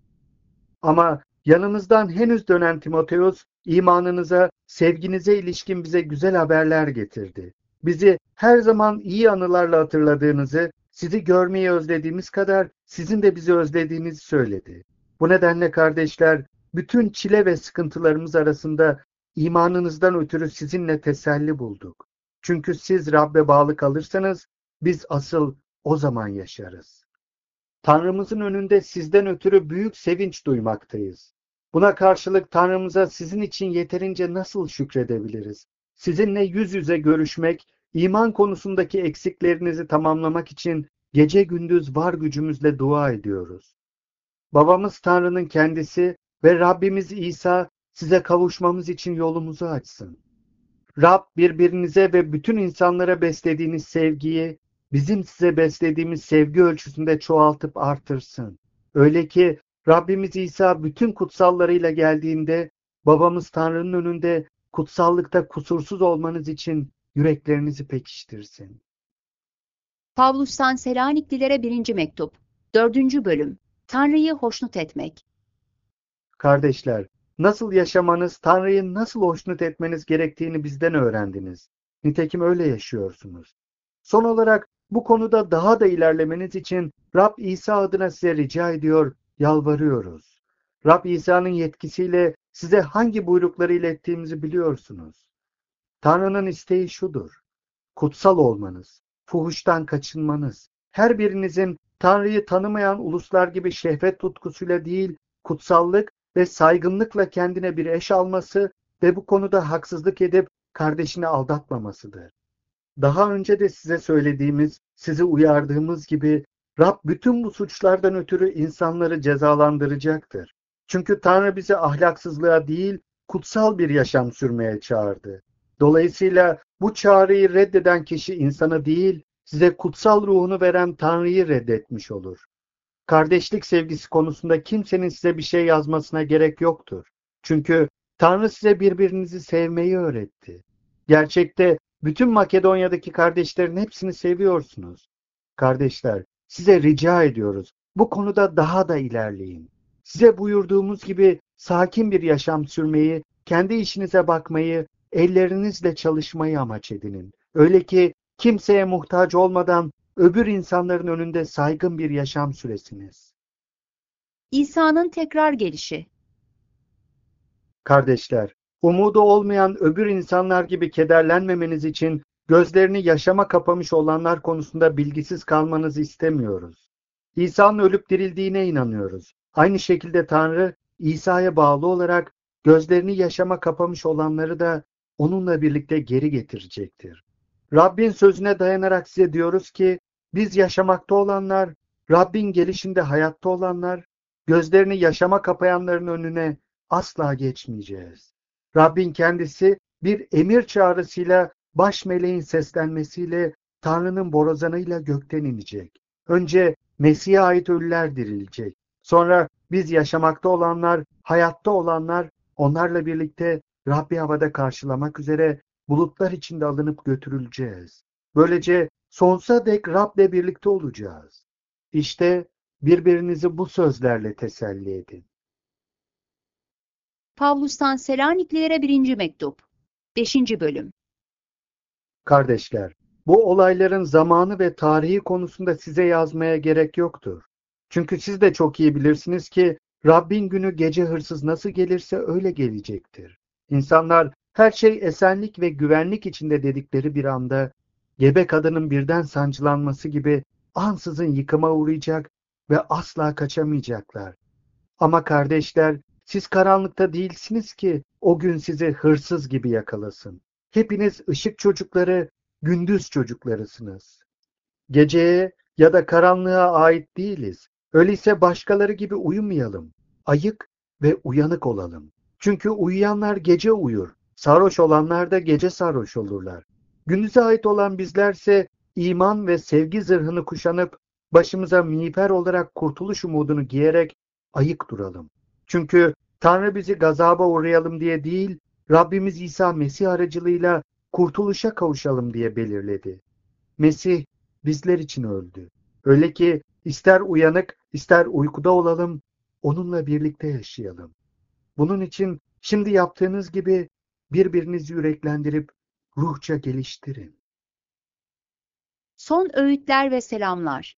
S2: Ama yanınızdan henüz dönen Timoteus, imanınıza, sevginize ilişkin bize güzel haberler getirdi. Bizi her zaman iyi anılarla hatırladığınızı, sizi görmeyi özlediğimiz kadar sizin de bizi özlediğinizi söyledi. Bu nedenle kardeşler, bütün çile ve sıkıntılarımız arasında imanınızdan ötürü sizinle teselli bulduk. Çünkü siz Rabbe bağlı kalırsanız, biz asıl o zaman yaşarız. Tanrımızın önünde sizden ötürü büyük sevinç duymaktayız. Buna karşılık Tanrımıza sizin için yeterince nasıl şükredebiliriz? Sizinle yüz yüze görüşmek, iman konusundaki eksiklerinizi tamamlamak için gece gündüz var gücümüzle dua ediyoruz. Babamız Tanrı'nın kendisi ve Rabbimiz İsa size kavuşmamız için yolumuzu açsın. Rab birbirinize ve bütün insanlara beslediğiniz sevgiyi bizim size beslediğimiz sevgi ölçüsünde çoğaltıp artırsın. Öyle ki Rabbimiz İsa bütün kutsallarıyla geldiğinde babamız Tanrı'nın önünde kutsallıkta kusursuz olmanız için yüreklerinizi pekiştirsin.
S1: Pavlus'tan Selaniklilere 1. mektup. 4. bölüm. Tanrı'yı hoşnut etmek.
S2: Kardeşler, nasıl yaşamanız, Tanrı'yı nasıl hoşnut etmeniz gerektiğini bizden öğrendiniz. Nitekim öyle yaşıyorsunuz. Son olarak bu konuda daha da ilerlemeniz için Rab İsa adına size rica ediyor, yalvarıyoruz. Rab İsa'nın yetkisiyle size hangi buyrukları ilettiğimizi biliyorsunuz. Tanrı'nın isteği şudur: kutsal olmanız, fuhuştan kaçınmanız, her birinizin Tanrı'yı tanımayan uluslar gibi şehvet tutkusuyla değil, kutsallık ve saygınlıkla kendine bir eş alması ve bu konuda haksızlık edip kardeşini aldatmamasıdır. Daha önce de size söylediğimiz, sizi uyardığımız gibi Rab bütün bu suçlardan ötürü insanları cezalandıracaktır. Çünkü Tanrı bizi ahlaksızlığa değil, kutsal bir yaşam sürmeye çağırdı. Dolayısıyla bu çağrıyı reddeden kişi insanı değil, size kutsal ruhunu veren Tanrı'yı reddetmiş olur. Kardeşlik sevgisi konusunda kimsenin size bir şey yazmasına gerek yoktur. Çünkü Tanrı size birbirinizi sevmeyi öğretti. Gerçekte bütün Makedonya'daki kardeşlerin hepsini seviyorsunuz. Kardeşler, size rica ediyoruz. Bu konuda daha da ilerleyin. Size buyurduğumuz gibi sakin bir yaşam sürmeyi, kendi işinize bakmayı, ellerinizle çalışmayı amaç edinin. Öyle ki kimseye muhtaç olmadan öbür insanların önünde saygın bir yaşam süresiniz.
S1: İsa'nın tekrar gelişi.
S2: Kardeşler, umudu olmayan öbür insanlar gibi kederlenmemeniz için gözlerini yaşama kapamış olanlar konusunda bilgisiz kalmanızı istemiyoruz. İsa'nın ölüp dirildiğine inanıyoruz. Aynı şekilde Tanrı, İsa'ya bağlı olarak gözlerini yaşama kapamış olanları da onunla birlikte geri getirecektir. Rabbin sözüne dayanarak size diyoruz ki, biz yaşamakta olanlar, Rabbin gelişinde hayatta olanlar, gözlerini yaşama kapayanların önüne asla geçmeyeceğiz. Rabbin kendisi bir emir çağrısıyla, baş meleğin seslenmesiyle, Tanrı'nın borazanıyla gökten inecek. Önce Mesih'e ait ölüler dirilecek. Sonra biz yaşamakta olanlar, hayatta olanlar, onlarla birlikte Rabbi havada karşılamak üzere bulutlar içinde alınıp götürüleceğiz. Böylece sonsuza dek Rab'le birlikte olacağız. İşte birbirinizi bu sözlerle teselli edin.
S1: Pavlus'tan Selaniklilere 1. mektup. 5. bölüm.
S2: Kardeşler, bu olayların zamanı ve tarihi konusunda size yazmaya gerek yoktur. Çünkü siz de çok iyi bilirsiniz ki Rabbin günü gece hırsız nasıl gelirse öyle gelecektir. İnsanlar her şey esenlik ve güvenlik içinde dedikleri bir anda gebe kadının birden sancılanması gibi ansızın yıkıma uğrayacak ve asla kaçamayacaklar. Ama kardeşler, siz karanlıkta değilsiniz ki o gün sizi hırsız gibi yakalasın. Hepiniz ışık çocukları, gündüz çocuklarısınız. Geceye ya da karanlığa ait değiliz. Öyleyse başkaları gibi uyumayalım. Ayık ve uyanık olalım. Çünkü uyuyanlar gece uyur. Sarhoş olanlar da gece sarhoş olurlar. Gündüze ait olan bizlerse iman ve sevgi zırhını kuşanıp başımıza miğfer olarak kurtuluş umudunu giyerek ayık duralım. Çünkü Tanrı bizi gazaba uğrayalım diye değil, Rabbimiz İsa Mesih aracılığıyla kurtuluşa kavuşalım diye belirledi. Mesih bizler için öldü. Öyle ki ister uyanık, ister uykuda olalım, onunla birlikte yaşayalım. Bunun için şimdi yaptığınız gibi birbirinizi yüreklendirip ruhça geliştirin.
S1: Son öğütler ve selamlar.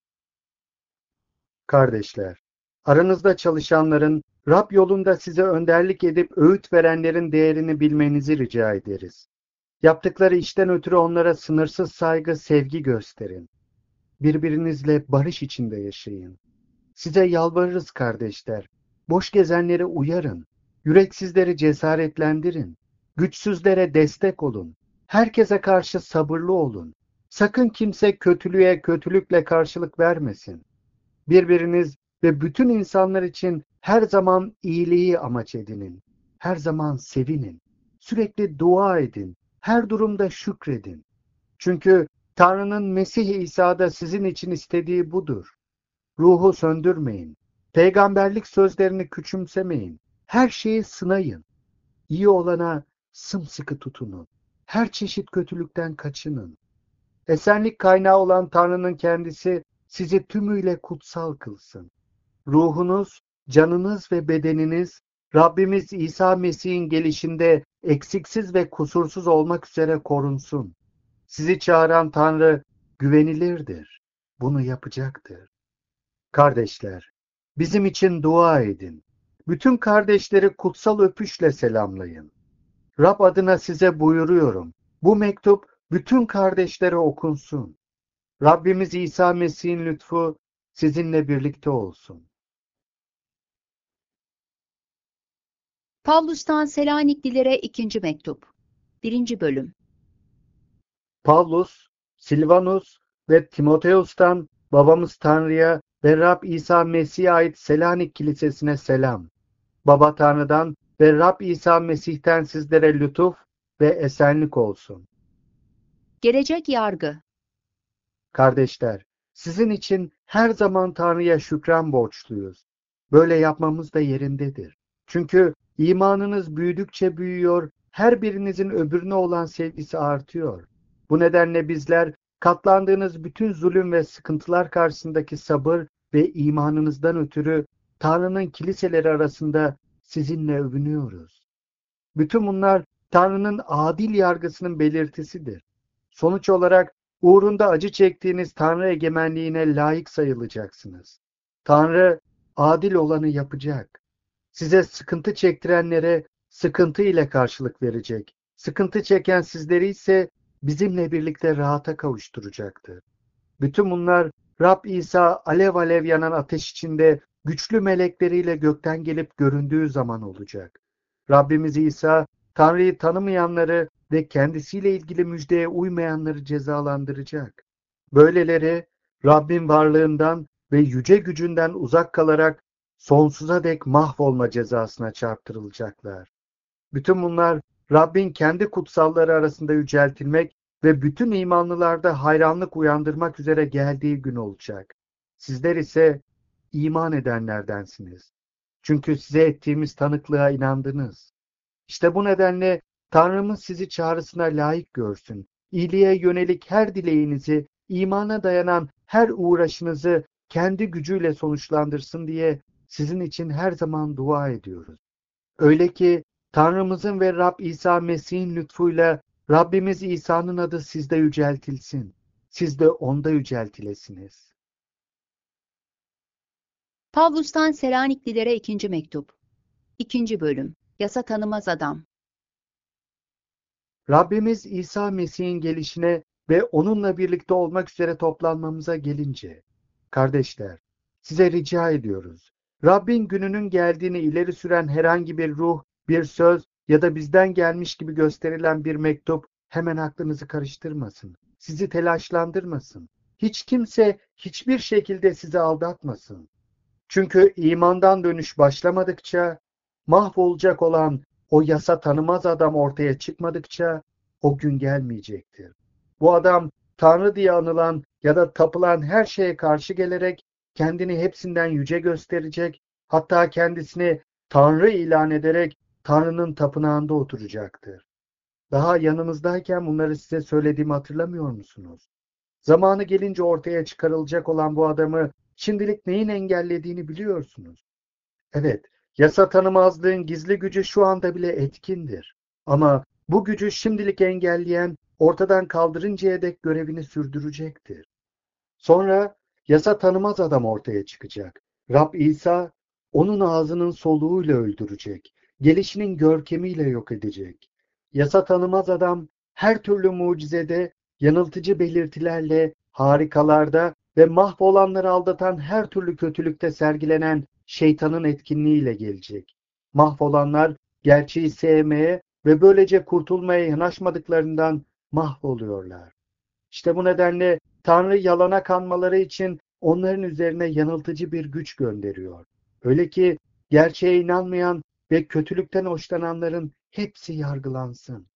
S2: Kardeşler, aranızda çalışanların, Rab yolunda size önderlik edip öğüt verenlerin değerini bilmenizi rica ederiz. Yaptıkları işten ötürü onlara sınırsız saygı, sevgi gösterin. Birbirinizle barış içinde yaşayın. Size yalvarırız kardeşler. Boş gezenleri uyarın. Yüreksizleri cesaretlendirin. Güçsüzlere destek olun. Herkese karşı sabırlı olun. Sakın kimse kötülüğe kötülükle karşılık vermesin. Birbiriniz ve bütün insanlar için her zaman iyiliği amaç edinin. Her zaman sevinin. Sürekli dua edin. Her durumda şükredin. Çünkü Tanrı'nın Mesih İsa'da sizin için istediği budur. Ruhu söndürmeyin. Peygamberlik sözlerini küçümsemeyin. Her şeyi sınayın. İyi olana sımsıkı tutunun. Her çeşit kötülükten kaçının. Esenlik kaynağı olan Tanrı'nın kendisi sizi tümüyle kutsal kılsın. Ruhunuz, canınız ve bedeniniz Rabbimiz İsa Mesih'in gelişinde eksiksiz ve kusursuz olmak üzere korunsun. Sizi çağıran Tanrı güvenilirdir. Bunu yapacaktır. Kardeşler, bizim için dua edin. Bütün kardeşleri kutsal öpüşle selamlayın. Rab adına size buyuruyorum. Bu mektup bütün kardeşlere okunsun. Rabbimiz İsa Mesih'in lütfu, sizinle birlikte olsun.
S1: Pavlus'tan Selaniklilere 2. mektup. 1. bölüm.
S2: Pavlus, Silvanus ve Timoteus'tan babamız Tanrı'ya ve Rab İsa Mesih'e ait Selanik Kilisesi'ne selam. Baba Tanrı'dan ve Rab İsa Mesih'ten sizlere lütuf ve esenlik olsun.
S1: Gelecek yargı.
S2: Kardeşler, sizin için her zaman Tanrı'ya şükran borçluyuz. Böyle yapmamız da yerindedir. Çünkü imanınız büyüdükçe büyüyor, her birinizin öbürüne olan sevgisi artıyor. Bu nedenle bizler katlandığınız bütün zulüm ve sıkıntılar karşısındaki sabır ve imanınızdan ötürü Tanrı'nın kiliseleri arasında sizinle övünüyoruz. Bütün bunlar Tanrı'nın adil yargısının belirtisidir. Sonuç olarak uğrunda acı çektiğiniz Tanrı egemenliğine layık sayılacaksınız. Tanrı adil olanı yapacak. Size sıkıntı çektirenlere sıkıntı ile karşılık verecek. Sıkıntı çeken sizleri ise bizimle birlikte rahata kavuşturacaktır. Bütün bunlar Rab İsa alev alev yanan ateş içinde güçlü melekleriyle gökten gelip göründüğü zaman olacak. Rabbimiz İsa Tanrı'yı tanımayanları ve kendisiyle ilgili müjdeye uymayanları cezalandıracak. Böyleleri Rabbin varlığından ve yüce gücünden uzak kalarak sonsuza dek mahvolma cezasına çarptırılacaklar. Bütün bunlar Rabbin kendi kutsalları arasında yüceltilmek ve bütün imanlılarda hayranlık uyandırmak üzere geldiği gün olacak. Sizler ise iman edenlerdensiniz. Çünkü size ettiğimiz tanıklığa inandınız. İşte bu nedenle Tanrımız sizi çağrısına layık görsün. İyiliğe yönelik her dileğinizi, imana dayanan her uğraşınızı kendi gücüyle sonuçlandırsın diye sizin için her zaman dua ediyoruz. Öyle ki Tanrımızın ve Rab İsa Mesih'in lütfuyla Rabbimiz İsa'nın adı sizde yüceltilsin. Siz de onda yüceltilesiniz.
S1: Pavlus'tan Selaniklilere 2. mektup. 2. bölüm. Yasa tanımaz adam.
S2: Rabbimiz İsa Mesih'in gelişine ve onunla birlikte olmak üzere toplanmamıza gelince, kardeşler, size rica ediyoruz. Rabbin gününün geldiğini ileri süren herhangi bir ruh, bir söz ya da bizden gelmiş gibi gösterilen bir mektup hemen aklınızı karıştırmasın, sizi telaşlandırmasın. Hiç kimse hiçbir şekilde sizi aldatmasın. Çünkü imandan dönüş başlamadıkça, mahvolacak olan o yasa tanımaz adam ortaya çıkmadıkça o gün gelmeyecektir. Bu adam Tanrı diye anılan ya da tapılan her şeye karşı gelerek kendini hepsinden yüce gösterecek, hatta kendisini Tanrı ilan ederek Tanrı'nın tapınağında oturacaktır. Daha yanınızdayken bunları size söylediğimi hatırlamıyor musunuz? Zamanı gelince ortaya çıkarılacak olan bu adamı şimdilik neyin engellediğini biliyorsunuz. Evet, yasa tanımazlığın gizli gücü şu anda bile etkindir. Ama bu gücü şimdilik engelleyen ortadan kaldırıncaya dek görevini sürdürecektir. Sonra yasa tanımaz adam ortaya çıkacak. Rab İsa onun ağzının soluğuyla öldürecek. Gelişinin görkemiyle yok edecek. Yasa tanımaz adam her türlü mucizede, yanıltıcı belirtilerle, harikalarda ve mahvolanları aldatan her türlü kötülükte sergilenen şeytanın etkinliğiyle gelecek. Mahvolanlar gerçeği sevmeye ve böylece kurtulmaya yanaşmadıklarından mahvoluyorlar. İşte bu nedenle Tanrı yalana kanmaları için onların üzerine yanıltıcı bir güç gönderiyor. Öyle ki gerçeğe inanmayan ve kötülükten hoşlananların hepsi yargılansın.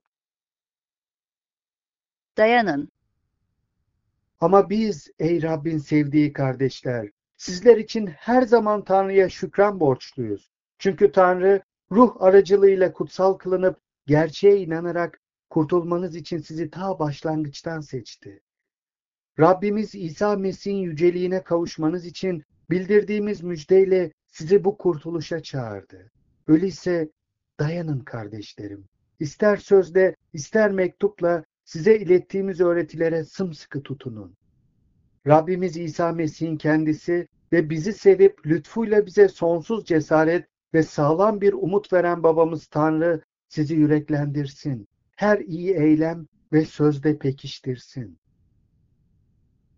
S1: Dayanın.
S2: Ama biz ey Rabbin sevdiği kardeşler, sizler için her zaman Tanrı'ya şükran borçluyuz. Çünkü Tanrı ruh aracılığıyla kutsal kılınıp gerçeğe inanarak kurtulmanız için sizi ta başlangıçtan seçti. Rabbimiz İsa Mesih'in yüceliğine kavuşmanız için bildirdiğimiz müjdeyle sizi bu kurtuluşa çağırdı. Öyleyse dayanın kardeşlerim. İster sözle, ister mektupla size ilettiğimiz öğretilere sımsıkı tutunun. Rabbimiz İsa Mesih'in kendisi ve bizi sevip lütfuyla bize sonsuz cesaret ve sağlam bir umut veren babamız Tanrı sizi yüreklendirsin. Her iyi eylem ve sözde pekiştirsin.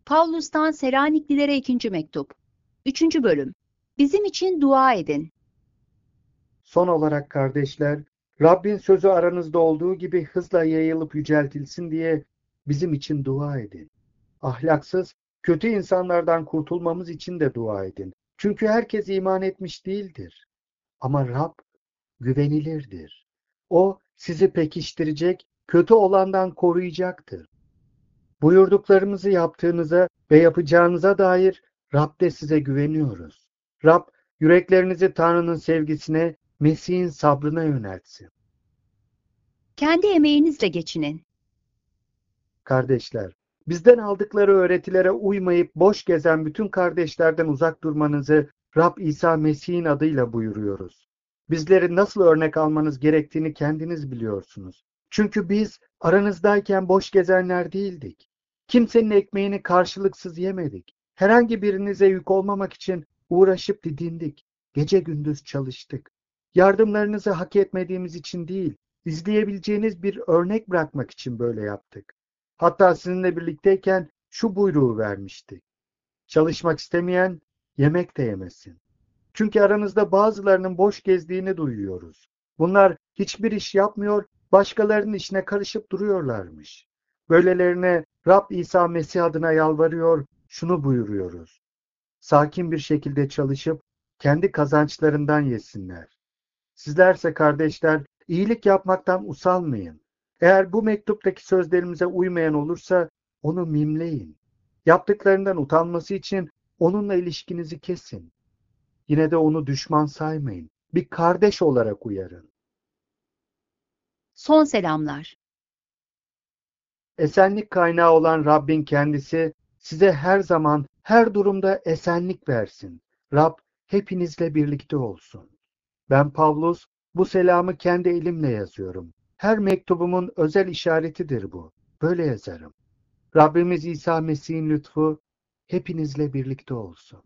S1: Pavlus'tan Seraniklilere 2. mektup. 3. bölüm. Bizim için dua edin.
S2: Son olarak kardeşler, Rabbin sözü aranızda olduğu gibi hızla yayılıp yüceltilsin diye bizim için dua edin. Ahlaksız, kötü insanlardan kurtulmamız için de dua edin. Çünkü herkes iman etmiş değildir. Ama Rab güvenilirdir. O sizi pekiştirecek, kötü olandan koruyacaktır. Buyurduklarımızı yaptığınıza ve yapacağınıza dair Rab'de size güveniyoruz. Rab, yüreklerinizi Tanrı'nın sevgisine, Mesih'in sabrına yöneltsin.
S1: Kendi emeğinizle geçinin.
S2: Kardeşler, bizden aldıkları öğretilere uymayıp boş gezen bütün kardeşlerden uzak durmanızı Rab İsa Mesih'in adıyla buyuruyoruz. Bizleri nasıl örnek almanız gerektiğini kendiniz biliyorsunuz. Çünkü biz aranızdayken boş gezenler değildik. Kimsenin ekmeğini karşılıksız yemedik. Herhangi birinize yük olmamak için uğraşıp didindik. Gece gündüz çalıştık. Yardımlarınızı hak etmediğimiz için değil, izleyebileceğiniz bir örnek bırakmak için böyle yaptık. Hatta sizinle birlikteyken şu buyruğu vermişti: çalışmak istemeyen yemek de yemesin. Çünkü aranızda bazılarının boş gezdiğini duyuyoruz. Bunlar hiçbir iş yapmıyor, başkalarının işine karışıp duruyorlarmış. Böylelerine Rab İsa Mesih adına yalvarıyor, şunu buyuruyoruz: sakin bir şekilde çalışıp kendi kazançlarından yesinler. Sizlerse kardeşler, iyilik yapmaktan usanmayın. Eğer bu mektuptaki sözlerimize uymayan olursa onu mimleyin. Yaptıklarından utanması için onunla ilişkinizi kesin. Yine de onu düşman saymayın. Bir kardeş olarak uyarın.
S1: Son selamlar.
S2: Esenlik kaynağı olan Rabbin kendisi size her zaman, her durumda esenlik versin. Rab hepinizle birlikte olsun. Ben Pavlus, bu selamı kendi elimle yazıyorum. Her mektubumun özel işaretidir bu. Böyle yazarım. Rabbimiz İsa Mesih'in lütfu hepinizle birlikte olsun.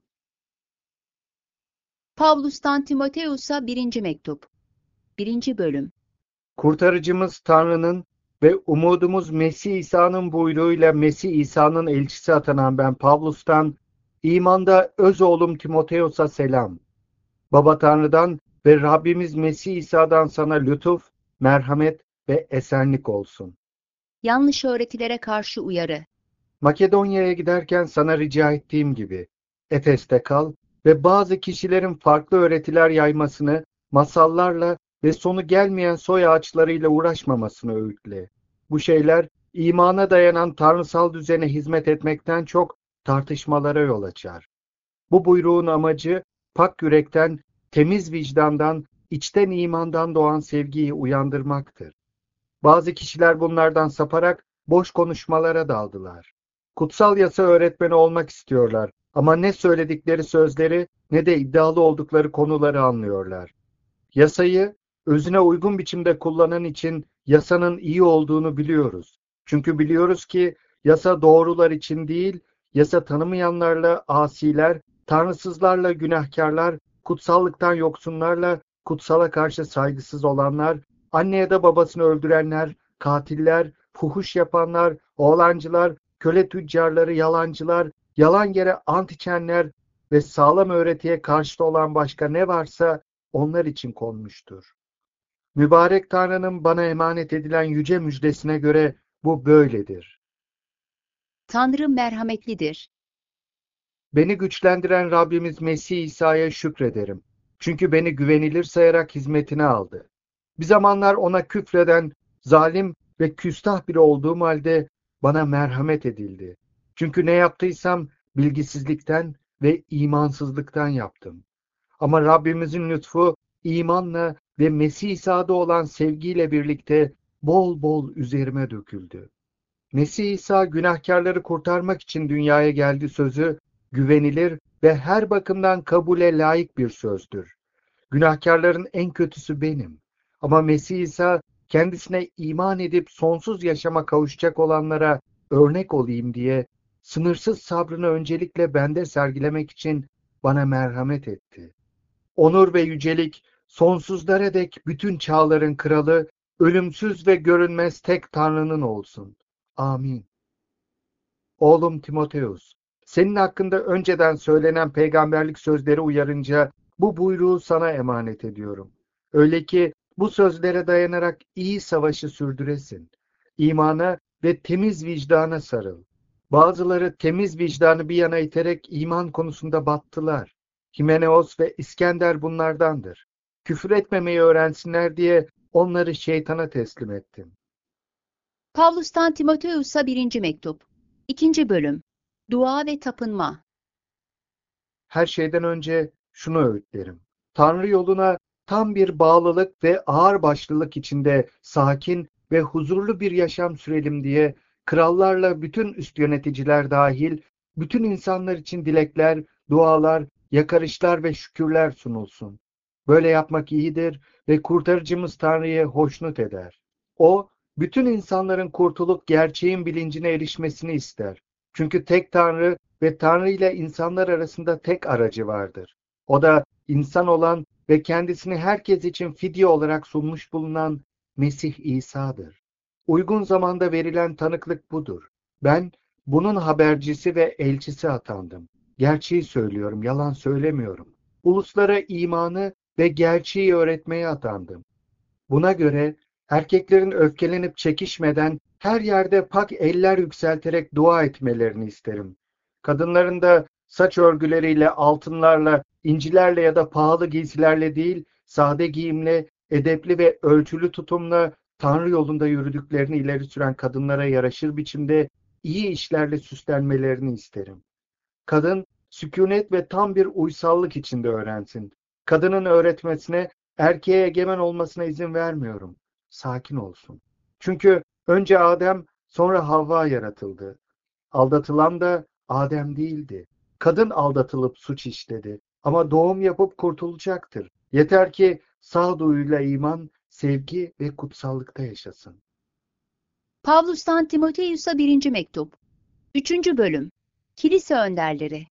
S1: Pavlus'tan Timoteus'a 1. mektup. 1. bölüm.
S2: Kurtarıcımız Tanrı'nın ve umudumuz Mesih İsa'nın buyruğuyla Mesih İsa'nın elçisi atanan ben Pavlus'tan, imanda öz oğlum Timoteus'a selam. Baba Tanrı'dan ve Rabbimiz Mesih İsa'dan sana lütuf, merhamet ve esenlik olsun.
S1: Yanlış öğretilere karşı uyarı.
S2: Makedonya'ya giderken sana rica ettiğim gibi Efes'te kal ve bazı kişilerin farklı öğretiler yaymasını, masallarla ve sonu gelmeyen soy ağaçlarıyla uğraşmamasını öğütle. Bu şeyler imana dayanan tanrısal düzene hizmet etmekten çok tartışmalara yol açar. Bu buyruğun amacı pak yürekten, temiz vicdandan, içten imandan doğan sevgiyi uyandırmaktır. Bazı kişiler bunlardan saparak boş konuşmalara daldılar. Kutsal yasa öğretmeni olmak istiyorlar ama ne söyledikleri sözleri ne de iddialı oldukları konuları anlıyorlar. Yasayı özüne uygun biçimde kullanan için yasanın iyi olduğunu biliyoruz. Çünkü biliyoruz ki yasa doğrular için değil, yasa tanımayanlarla asiler, tanrısızlarla günahkarlar, kutsallıktan yoksunlarla kutsala karşı saygısız olanlar, anne ya da babasını öldürenler, katiller, fuhuş yapanlar, oğlancılar, köle tüccarları, yalancılar, yalan yere ant içenler ve sağlam öğretiye karşı olan başka ne varsa onlar için konmuştur. Mübarek Tanrı'nın bana emanet edilen yüce müjdesine göre bu böyledir.
S1: Tanrı merhametlidir.
S2: Beni güçlendiren Rabbimiz Mesih İsa'ya şükrederim. Çünkü beni güvenilir sayarak hizmetine aldı. Bir zamanlar ona küfreden, zalim ve küstah biri olduğum halde bana merhamet edildi. Çünkü ne yaptıysam bilgisizlikten ve imansızlıktan yaptım. Ama Rabbimizin lütfu imanla ve Mesih İsa'da olan sevgiyle birlikte bol bol üzerime döküldü. Mesih İsa günahkarları kurtarmak için dünyaya geldi sözü güvenilir ve her bakımdan kabule layık bir sözdür. Günahkarların en kötüsü benim. Ama Mesih İsa kendisine iman edip sonsuz yaşama kavuşacak olanlara örnek olayım diye sınırsız sabrını öncelikle bende sergilemek için bana merhamet etti. Onur ve yücelik sonsuzlara dek bütün çağların kralı, ölümsüz ve görünmez tek Tanrı'nın olsun. Amin. Oğlum Timoteus, senin hakkında önceden söylenen peygamberlik sözleri uyarınca bu buyruğu sana emanet ediyorum. Öyle ki bu sözlere dayanarak iyi savaşı sürdüresin. İmana ve temiz vicdana sarıl. Bazıları temiz vicdanı bir yana iterek iman konusunda battılar. Himeneos ve İskender bunlardandır. Küfür etmemeyi öğrensinler diye onları şeytana teslim ettim.
S1: Pavlus'tan Timoteus'a 1. mektup. 2. bölüm. Dua ve tapınma.
S2: Her şeyden önce şunu öğütlerim. Tanrı yoluna tam bir bağlılık ve ağırbaşlılık içinde sakin ve huzurlu bir yaşam sürelim diye krallarla bütün üst yöneticiler dahil bütün insanlar için dilekler, dualar, yakarışlar ve şükürler sunulsun. Böyle yapmak iyidir ve kurtarıcımız Tanrı'yı hoşnut eder. O, bütün insanların kurtulup gerçeğin bilincine erişmesini ister. Çünkü tek Tanrı ve Tanrı ile insanlar arasında tek aracı vardır. O da insan olan ve kendisini herkes için fidye olarak sunmuş bulunan Mesih İsa'dır. Uygun zamanda verilen tanıklık budur. Ben bunun habercisi ve elçisi atandım. Gerçeği söylüyorum, yalan söylemiyorum. Uluslara imanı ve gerçeği öğretmeye atandım. Buna göre erkeklerin öfkelenip çekişmeden her yerde pak eller yükselterek dua etmelerini isterim. Kadınların da saç örgüleriyle, altınlarla, incilerle ya da pahalı giysilerle değil, sade giyimle, edepli ve ölçülü tutumla Tanrı yolunda yürüdüklerini ileri süren kadınlara yaraşır biçimde iyi işlerle süslenmelerini isterim. Kadın, sükunet ve tam bir uysallık içinde öğrensin. Kadının öğretmesine, erkeğe egemen olmasına izin vermiyorum. Sakin olsun. Çünkü önce Adem, sonra Havva yaratıldı. Aldatılan da Adem değildi. Kadın aldatılıp suç işledi. Ama doğum yapıp kurtulacaktır. Yeter ki sağduyuyla iman, sevgi ve kutsallıkta yaşasın.
S1: Pavlus'tan Timoteus'a 1. mektup. 3. bölüm. Kilise önderleri.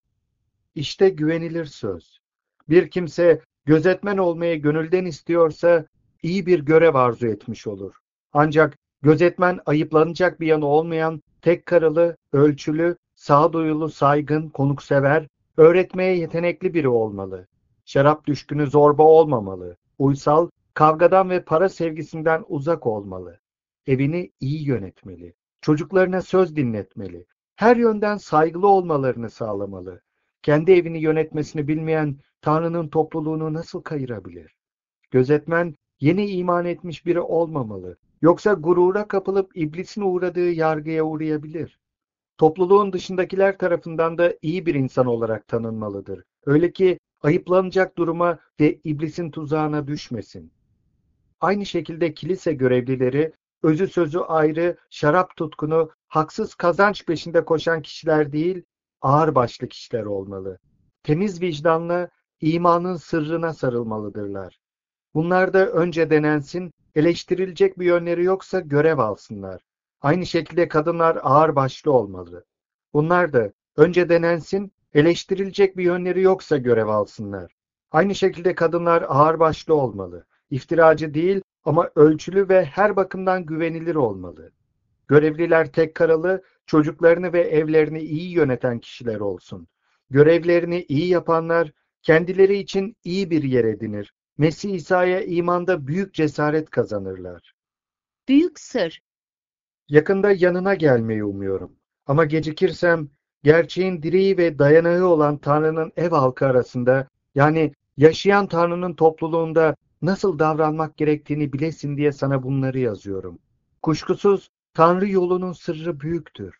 S2: İşte güvenilir söz. Bir kimse gözetmen olmayı gönülden istiyorsa iyi bir görev arzu etmiş olur. Ancak gözetmen ayıplanacak bir yanı olmayan, tek karılı, ölçülü, sağduyulu, saygın, konuksever, öğretmeye yetenekli biri olmalı. Şarap düşkünü zorba olmamalı. Uysal, kavgadan ve para sevgisinden uzak olmalı. Evini iyi yönetmeli. Çocuklarına söz dinletmeli. Her yönden saygılı olmalarını sağlamalı. Kendi evini yönetmesini bilmeyen Tanrı'nın topluluğunu nasıl kayırabilir? Gözetmen yeni iman etmiş biri olmamalı. Yoksa gurura kapılıp iblisin uğradığı yargıya uğrayabilir. Topluluğun dışındakiler tarafından da iyi bir insan olarak tanınmalıdır. Öyle ki ayıplanacak duruma ve iblisin tuzağına düşmesin. Aynı şekilde kilise görevlileri, özü sözü ayrı, şarap tutkunu, haksız kazanç peşinde koşan kişiler değil, ağırbaşlı kişiler olmalı. Temiz vicdanla imanın sırrına sarılmalıdırlar. Bunlar da önce denensin, eleştirilecek bir yönleri yoksa görev alsınlar. Aynı şekilde kadınlar ağırbaşlı olmalı. Bunlar da önce denensin, eleştirilecek bir yönleri yoksa görev alsınlar. Aynı şekilde kadınlar ağırbaşlı olmalı. İftiracı değil ama ölçülü ve her bakımdan güvenilir olmalı. Görevliler tek karılı, çocuklarını ve evlerini iyi yöneten kişiler olsun. Görevlerini iyi yapanlar kendileri için iyi bir yer edinir. Mesih İsa'ya imanda büyük cesaret kazanırlar.
S1: Büyük sır.
S2: Yakında yanına gelmeyi umuyorum. Ama gecikirsem gerçeğin direği ve dayanağı olan Tanrı'nın ev halkı arasında, yani yaşayan Tanrı'nın topluluğunda nasıl davranmak gerektiğini bilesin diye sana bunları yazıyorum. Kuşkusuz Tanrı yolunun sırrı büyüktür.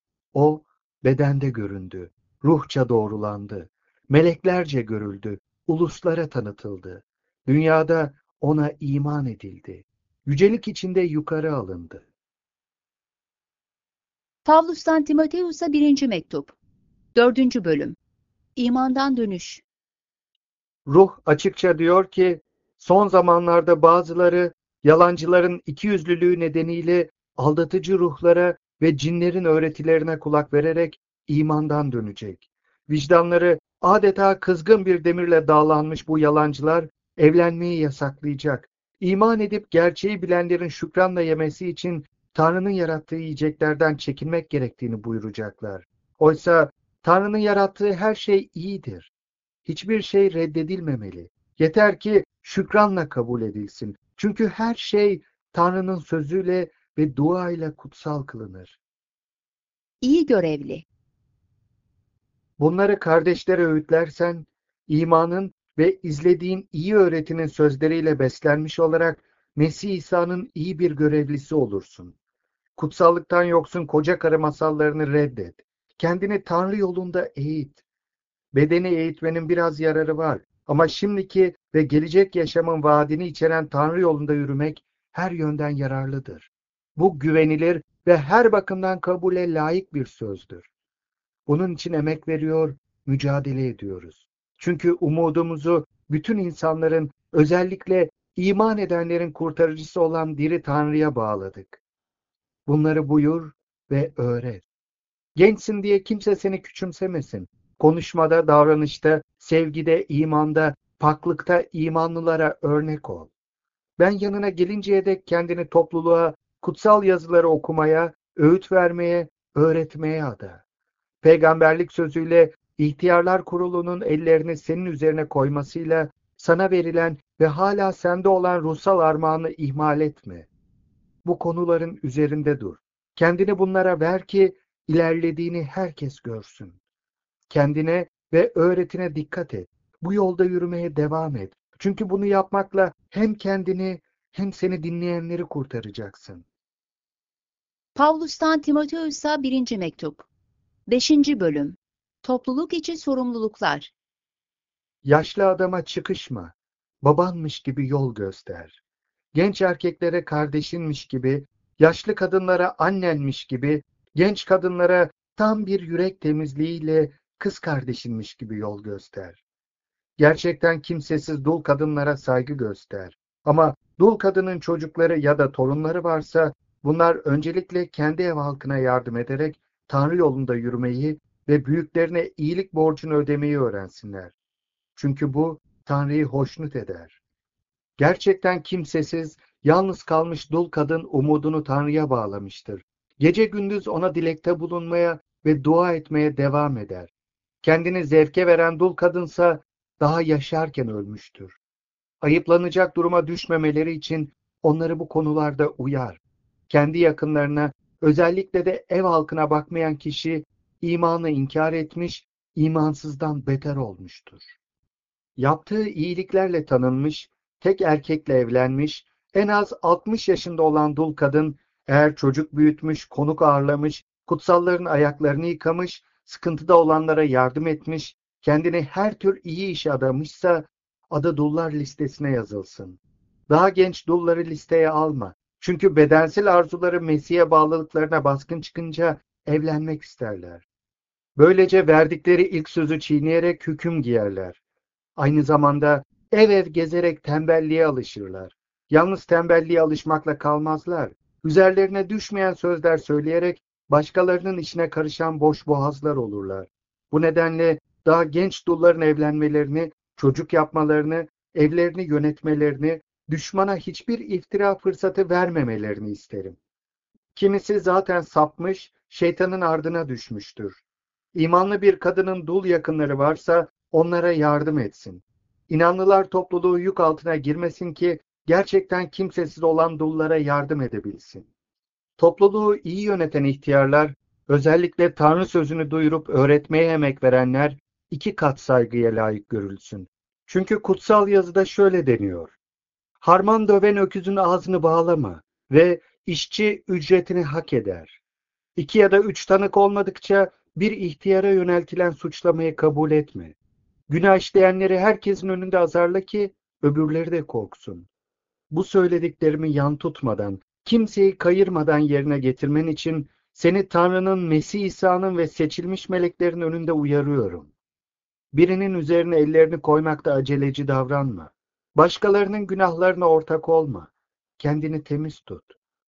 S2: O bedende göründü, ruhça doğrulandı, meleklerce görüldü, uluslara tanıtıldı. Dünyada ona iman edildi. Yücelik içinde yukarı alındı.
S1: Pavlus'tan Timoteus'a 1. mektup. 4. bölüm. İmandan dönüş.
S2: Ruh açıkça diyor ki, son zamanlarda bazıları yalancıların ikiyüzlülüğü nedeniyle aldatıcı ruhlara ve cinlerin öğretilerine kulak vererek imandan dönecek. Vicdanları adeta kızgın bir demirle dağlanmış bu yalancılar evlenmeyi yasaklayacak. İman edip gerçeği bilenlerin şükranla yemesi için Tanrı'nın yarattığı yiyeceklerden çekinmek gerektiğini buyuracaklar. Oysa Tanrı'nın yarattığı her şey iyidir. Hiçbir şey reddedilmemeli. Yeter ki şükranla kabul edilsin. Çünkü her şey Tanrı'nın sözüyle ve duayla kutsal kılınır.
S1: İyi görevli.
S2: Bunları kardeşlere öğütlersen, imanın ve izlediğin iyi öğretinin sözleriyle beslenmiş olarak Mesih İsa'nın iyi bir görevlisi olursun. Kutsallıktan yoksun koca karı masallarını reddet. Kendini Tanrı yolunda eğit. Bedeni eğitmenin biraz yararı var. Ama şimdiki ve gelecek yaşamın vaadini içeren Tanrı yolunda yürümek her yönden yararlıdır. Bu güvenilir ve her bakımdan kabule layık bir sözdür. Bunun için emek veriyor, mücadele ediyoruz. Çünkü umudumuzu bütün insanların, özellikle iman edenlerin kurtarıcısı olan diri Tanrı'ya bağladık. Bunları buyur ve öğret. Gençsin diye kimse seni küçümsemesin. Konuşmada, davranışta, sevgide, imanda, paklıkta imanlılara örnek ol. Ben yanına gelinceye dek kendini topluluğa, kutsal yazıları okumaya, öğüt vermeye, öğretmeye ada. Peygamberlik sözüyle ihtiyarlar kurulunun ellerini senin üzerine koymasıyla sana verilen ve hala sende olan ruhsal armağanı ihmal etme. Bu konuların üzerinde dur. Kendini bunlara ver ki ilerlediğini herkes görsün. Kendine ve öğretine dikkat et. Bu yolda yürümeye devam et. Çünkü bunu yapmakla hem kendini hem seni dinleyenleri kurtaracaksın.
S1: Pavlus'tan Timoteus'a 1. Mektup. 5. Bölüm. Topluluk içi sorumluluklar.
S2: Yaşlı adama çıkışma. Babanmış gibi yol göster. Genç erkeklere kardeşinmiş gibi, yaşlı kadınlara annenmiş gibi, genç kadınlara tam bir yürek temizliğiyle kız kardeşinmiş gibi yol göster. Gerçekten kimsesiz dul kadınlara saygı göster. Ama dul kadının çocukları ya da torunları varsa bunlar öncelikle kendi ev halkına yardım ederek Tanrı yolunda yürümeyi ve büyüklerine iyilik borcunu ödemeyi öğrensinler. Çünkü bu Tanrı'yı hoşnut eder. Gerçekten kimsesiz, yalnız kalmış dul kadın umudunu Tanrı'ya bağlamıştır. Gece gündüz ona dilekte bulunmaya ve dua etmeye devam eder. Kendini zevke veren dul kadınsa daha yaşarken ölmüştür. Ayıplanacak duruma düşmemeleri için onları bu konularda uyar. Kendi yakınlarına, özellikle de ev halkına bakmayan kişi imanı inkar etmiş, imansızdan beter olmuştur. Yaptığı iyiliklerle tanınmış, tek erkekle evlenmiş, en az 60 yaşında olan dul kadın, eğer çocuk büyütmüş, konuk ağırlamış, kutsalların ayaklarını yıkamış, sıkıntıda olanlara yardım etmiş, kendini her tür iyi işe adamışsa, adı dullar listesine yazılsın. Daha genç dulları listeye alma. Çünkü bedensel arzuları Mesih'e bağlılıklarına baskın çıkınca evlenmek isterler. Böylece verdikleri ilk sözü çiğneyerek hüküm giyerler. Aynı zamanda ev ev gezerek tembelliğe alışırlar. Yalnız tembelliğe alışmakla kalmazlar. Üzerlerine düşmeyen sözler söyleyerek başkalarının işine karışan boş boğazlar olurlar. Bu nedenle daha genç dulların evlenmelerini, çocuk yapmalarını, evlerini yönetmelerini, düşmana hiçbir iftira fırsatı vermemelerini isterim. Kimisi zaten sapmış, şeytanın ardına düşmüştür. İmanlı bir kadının dul yakınları varsa onlara yardım etsin. İnanlılar topluluğu yük altına girmesin ki gerçekten kimsesiz olan dullara yardım edebilsin. Topluluğu iyi yöneten ihtiyarlar, özellikle Tanrı sözünü duyurup öğretmeye emek verenler 2 kat saygıya layık görülsün. Çünkü kutsal yazıda şöyle deniyor: Harman döven öküzün ağzını bağlama ve işçi ücretini hak eder. 2 ya da 3 tanık olmadıkça bir ihtiyara yöneltilen suçlamayı kabul etme. Günah işleyenleri herkesin önünde azarla ki öbürleri de korksun. Bu söylediklerimi yan tutmadan, kimseyi kayırmadan yerine getirmen için seni Tanrı'nın, Mesih İsa'nın ve seçilmiş meleklerin önünde uyarıyorum. Birinin üzerine ellerini koymakta aceleci davranma. Başkalarının günahlarına ortak olma. Kendini temiz tut.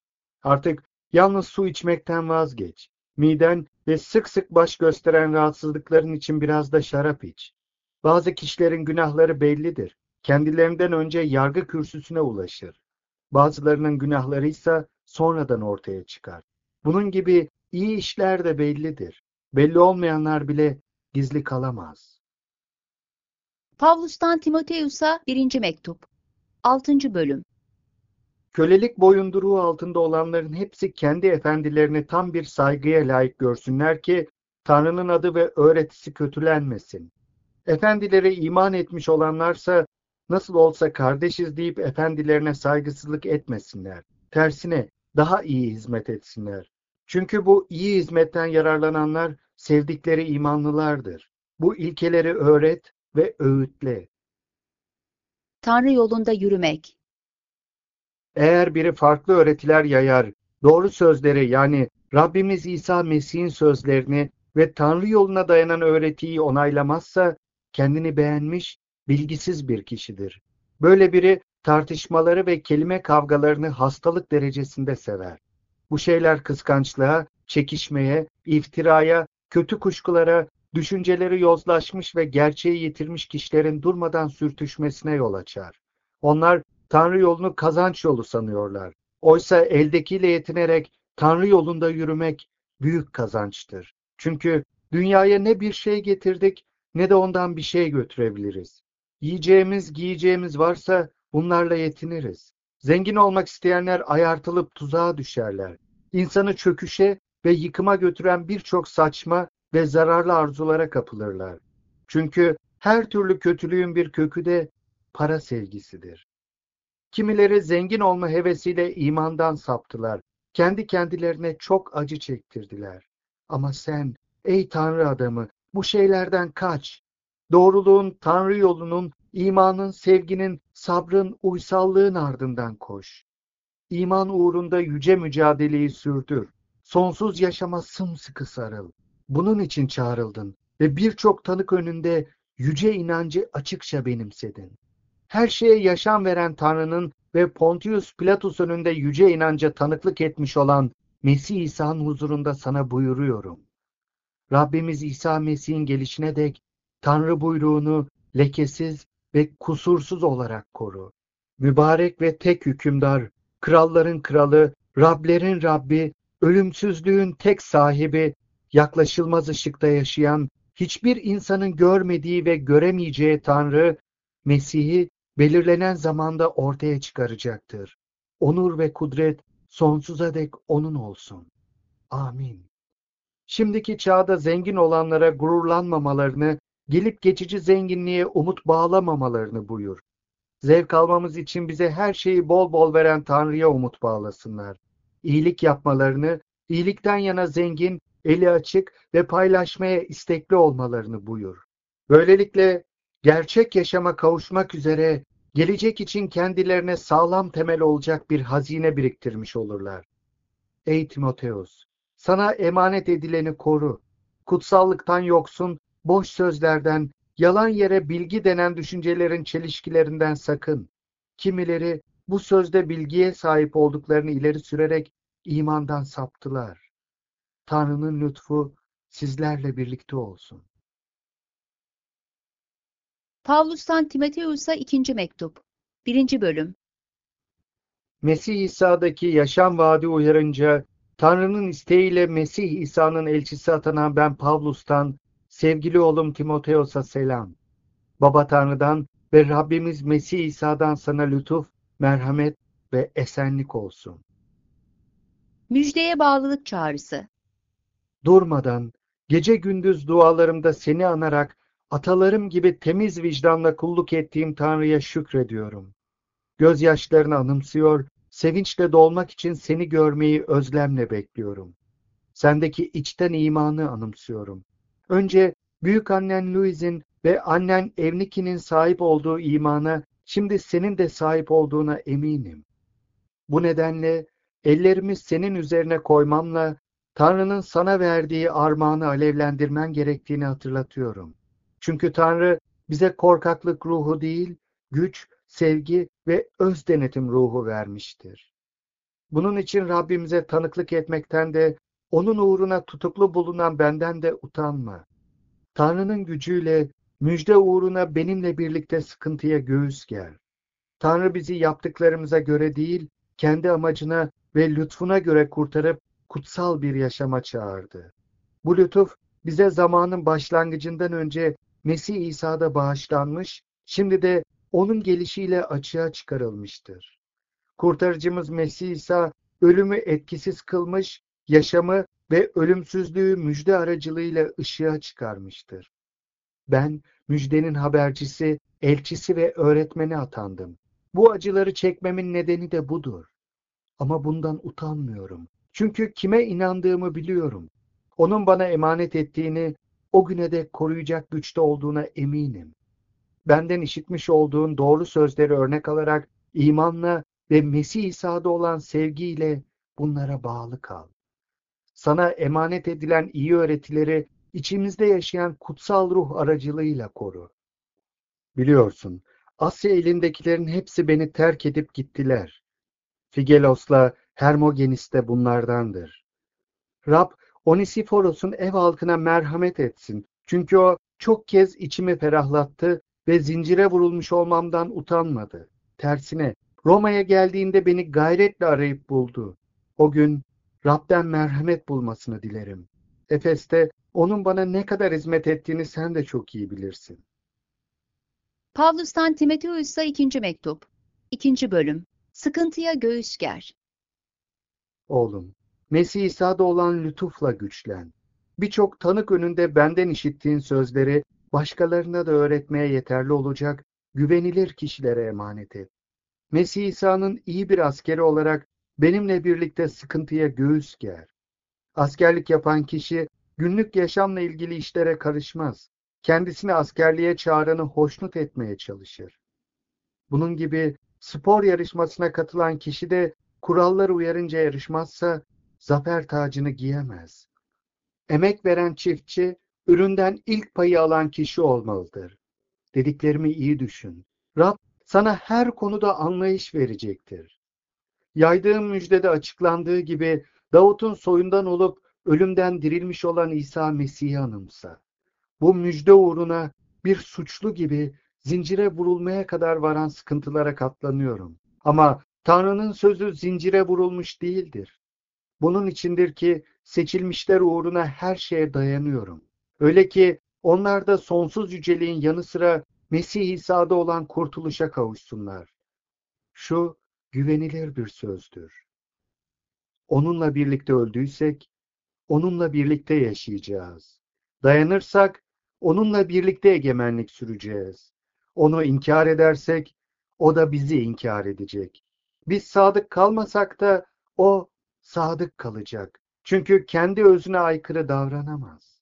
S2: Artık yalnız su içmekten vazgeç. Miden ve sık sık baş gösteren rahatsızlıkların için biraz da şarap iç. Bazı kişilerin günahları bellidir. Kendilerinden önce yargı kürsüsüne ulaşır. Bazılarının günahları ise sonradan ortaya çıkar. Bunun gibi iyi işler de bellidir. Belli olmayanlar bile gizli kalamaz.
S1: Pavlus'tan Timoteus'a 1. Mektup 6. Bölüm.
S2: Kölelik boyunduruğu altında olanların hepsi kendi efendilerini tam bir saygıya layık görsünler ki Tanrı'nın adı ve öğretisi kötülenmesin. Efendilere iman etmiş olanlarsa nasıl olsa kardeşiz deyip efendilerine saygısızlık etmesinler. Tersine daha iyi hizmet etsinler. Çünkü bu iyi hizmetten yararlananlar sevdikleri imanlılardır. Bu ilkeleri öğret ve öğütle.
S1: Tanrı yolunda yürümek.
S2: Eğer biri farklı öğretiler yayar, doğru sözleri yani Rabbimiz İsa Mesih'in sözlerini ve Tanrı yoluna dayanan öğretiyi onaylamazsa kendini beğenmiş, bilgisiz bir kişidir. Böyle biri tartışmaları ve kelime kavgalarını hastalık derecesinde sever. Bu şeyler kıskançlığa, çekişmeye, iftiraya, kötü kuşkulara, düşünceleri yozlaşmış ve gerçeği yitirmiş kişilerin durmadan sürtüşmesine yol açar. Onlar Tanrı yolunu kazanç yolu sanıyorlar. Oysa eldekiyle yetinerek Tanrı yolunda yürümek büyük kazançtır. Çünkü dünyaya ne bir şey getirdik ne de ondan bir şey götürebiliriz. Yiyeceğimiz, giyeceğimiz varsa bunlarla yetiniriz. Zengin olmak isteyenler ayartılıp tuzağa düşerler. İnsanı çöküşe ve yıkıma götüren birçok saçma ve zararlı arzulara kapılırlar. Çünkü her türlü kötülüğün bir kökü de para sevgisidir. Kimileri zengin olma hevesiyle imandan saptılar. Kendi kendilerine çok acı çektirdiler. Ama sen, ey Tanrı adamı, bu şeylerden kaç. Doğruluğun, Tanrı yolunun, imanın, sevginin, sabrın, uysallığın ardından koş. İman uğrunda yüce mücadeleyi sürdür. Sonsuz yaşama sımsıkı sarıl. Bunun için çağrıldın ve birçok tanık önünde yüce inancı açıkça benimsedin. Her şeye yaşam veren Tanrı'nın ve Pontius Pilatus önünde yüce inanca tanıklık etmiş olan Mesih İsa'nın huzurunda sana buyuruyorum. Rabbimiz İsa Mesih'in gelişine dek Tanrı buyruğunu lekesiz ve kusursuz olarak koru. Mübarek ve tek hükümdar, kralların kralı, Rablerin Rabbi, ölümsüzlüğün tek sahibi, yaklaşılmaz ışıkta yaşayan, hiçbir insanın görmediği ve göremeyeceği Tanrı, Mesih'i belirlenen zamanda ortaya çıkaracaktır. Onur ve kudret sonsuza dek onun olsun. Amin. Şimdiki çağda zengin olanlara gururlanmamalarını, gelip geçici zenginliğe umut bağlamamalarını buyur. Zevk almamız için bize her şeyi bol bol veren Tanrı'ya umut bağlasınlar. İyilik yapmalarını, iyilikten yana zengin, eli açık ve paylaşmaya istekli olmalarını buyur. Böylelikle gerçek yaşama kavuşmak üzere gelecek için kendilerine sağlam temel olacak bir hazine biriktirmiş olurlar. Ey Timoteus! Sana emanet edileni koru. Kutsallıktan yoksun, boş sözlerden, yalan yere bilgi denen düşüncelerin çelişkilerinden sakın. Kimileri bu sözde bilgiye sahip olduklarını ileri sürerek imandan saptılar. Tanrı'nın lütfu sizlerle birlikte olsun.
S1: Pavlus'tan Timoteus'a 2. Mektup 1. Bölüm.
S2: Mesih İsa'daki yaşam vaadi uyarınca Tanrı'nın isteğiyle Mesih İsa'nın elçisi atanan ben Pavlus'tan sevgili oğlum Timoteos'a selam. Baba Tanrı'dan ve Rabbimiz Mesih İsa'dan sana lütuf, merhamet ve esenlik olsun.
S1: Müjdeye bağlılık çağrısı.
S2: Durmadan, gece gündüz dualarımda seni anarak atalarım gibi temiz vicdanla kulluk ettiğim Tanrı'ya şükrediyorum. Gözyaşlarını anımsıyor, sevinçle dolmak için seni görmeyi özlemle bekliyorum. Sendeki içten imanı anımsıyorum. Önce büyük annen Louise'in ve annen Evniki'nin sahip olduğu imana, şimdi senin de sahip olduğuna eminim. Bu nedenle ellerimi senin üzerine koymamla Tanrı'nın sana verdiği armağanı alevlendirmen gerektiğini hatırlatıyorum. Çünkü Tanrı bize korkaklık ruhu değil, güç, sevgi ve öz denetim ruhu vermiştir. Bunun için Rabbimize tanıklık etmekten de onun uğruna tutuklu bulunan benden de utanma. Tanrı'nın gücüyle müjde uğruna benimle birlikte sıkıntıya göğüs ger. Tanrı bizi yaptıklarımıza göre değil, kendi amacına ve lütfuna göre kurtarıp kutsal bir yaşama çağırdı. Bu lütuf bize zamanın başlangıcından önce Mesih İsa'da bağışlanmış, şimdi de onun gelişiyle açığa çıkarılmıştır. Kurtarıcımız Mesih İsa ölümü etkisiz kılmış, yaşamı ve ölümsüzlüğü müjde aracılığıyla ışığa çıkarmıştır. Ben müjdenin habercisi, elçisi ve öğretmeni atandım. Bu acıları çekmemin nedeni de budur. Ama bundan utanmıyorum. Çünkü kime inandığımı biliyorum. Onun bana emanet ettiğini, o güne dek koruyacak güçte olduğuna eminim. Benden işitmiş olduğun doğru sözleri örnek alarak imanla ve Mesih İsa'da olan sevgiyle bunlara bağlı kal. Sana emanet edilen iyi öğretileri içimizde yaşayan kutsal ruh aracılığıyla koru. Biliyorsun, Asya elindekilerin hepsi beni terk edip gittiler. Figelos'la Hermogenes de bunlardandır. Rab, Onesiforos'un ev halkına merhamet etsin. Çünkü o çok kez içimi ferahlattı ve zincire vurulmuş olmamdan utanmadı. Tersine, Roma'ya geldiğinde beni gayretle arayıp buldu. O gün Rab'den merhamet bulmasını dilerim. Efes'te onun bana ne kadar hizmet ettiğini sen de çok iyi bilirsin.
S1: Pavlus'tan Timoteus'a 2. mektup. 2. bölüm. Sıkıntıya göğüs ger.
S2: Oğlum, Mesih İsa'da olan lütufla güçlen. Birçok tanık önünde benden işittiğin sözleri başkalarına da öğretmeye yeterli olacak güvenilir kişilere emanet et. Mesih İsa'nın iyi bir askeri olarak benimle birlikte sıkıntıya göğüs ger. Askerlik yapan kişi günlük yaşamla ilgili işlere karışmaz. Kendisini askerliğe çağıranı hoşnut etmeye çalışır. Bunun gibi spor yarışmasına katılan kişi de kurallar uyarınca yarışmazsa zafer tacını giyemez. Emek veren çiftçi, üründen ilk payı alan kişi olmalıdır. Dediklerimi iyi düşün. Rab sana her konuda anlayış verecektir. Yaydığım müjdede açıklandığı gibi Davut'un soyundan olup ölümden dirilmiş olan İsa Mesih'i anımsa. Bu müjde uğruna bir suçlu gibi zincire vurulmaya kadar varan sıkıntılara katlanıyorum. Ama Tanrı'nın sözü zincire vurulmuş değildir. Bunun içindir ki seçilmişler uğruna her şeye dayanıyorum. Öyle ki onlar da sonsuz yüceliğin yanı sıra Mesih İsa'da olan kurtuluşa kavuşsunlar. Şu güvenilir bir sözdür. Onunla birlikte öldüysek, onunla birlikte yaşayacağız. Dayanırsak, onunla birlikte egemenlik süreceğiz. Onu inkar edersek, o da bizi inkar edecek. Biz sadık kalmasak da, o sadık kalacak. Çünkü kendi özüne aykırı davranamaz.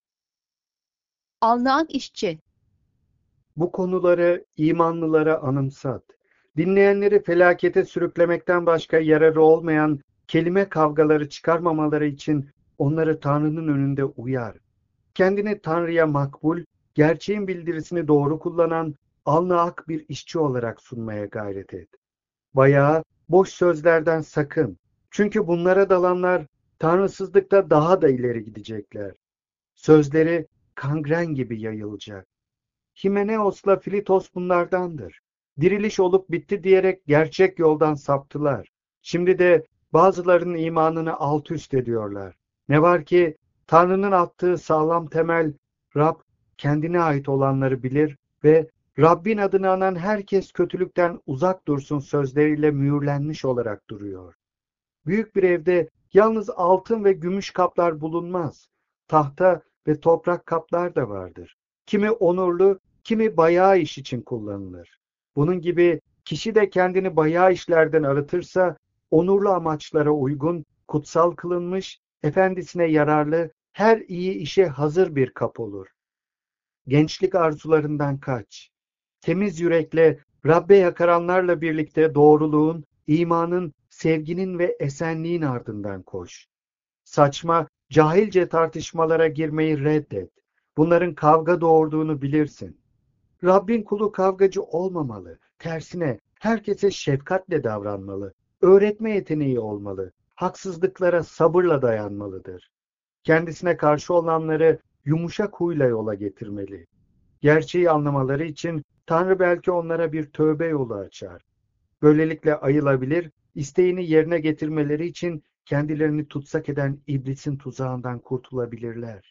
S1: Alnağın işçi.
S2: Bu konuları imanlılara anımsat. Dinleyenleri felakete sürüklemekten başka yararı olmayan kelime kavgaları çıkarmamaları için onları Tanrı'nın önünde uyar. Kendini Tanrı'ya makbul, gerçeğin bildirisini doğru kullanan, alnı ak bir işçi olarak sunmaya gayret et. Bayağı boş sözlerden sakın. Çünkü bunlara dalanlar tanrısızlıkta daha da ileri gidecekler. Sözleri kangren gibi yayılacak. Himeneos'la Filitos bunlardandır. Diriliş olup bitti diyerek gerçek yoldan saptılar. Şimdi de bazılarının imanını alt üst ediyorlar. Ne var ki Tanrı'nın attığı sağlam temel, Rab kendine ait olanları bilir ve Rabbin adını anan herkes kötülükten uzak dursun sözleriyle mühürlenmiş olarak duruyor. Büyük bir evde yalnız altın ve gümüş kaplar bulunmaz. Tahta ve toprak kaplar da vardır. Kimi onurlu, kimi bayağı iş için kullanılır. Bunun gibi kişi de kendini bayağı işlerden arıtırsa, onurlu amaçlara uygun, kutsal kılınmış, efendisine yararlı, her iyi işe hazır bir kap olur. Gençlik arzularından kaç. Temiz yürekle Rabbe yakaranlarla birlikte doğruluğun, imanın, sevginin ve esenliğin ardından koş. Saçma, cahilce tartışmalara girmeyi reddet. Bunların kavga doğurduğunu bilirsin. Rabbin kulu kavgacı olmamalı. Tersine herkese şefkatle davranmalı. Öğretme yeteneği olmalı. Haksızlıklara sabırla dayanmalıdır. Kendisine karşı olanları yumuşak huyla yola getirmeli. Gerçeği anlamaları için Tanrı belki onlara bir tövbe yolu açar. Böylelikle ayılabilir, isteğini yerine getirmeleri için kendilerini tutsak eden iblisin tuzağından kurtulabilirler.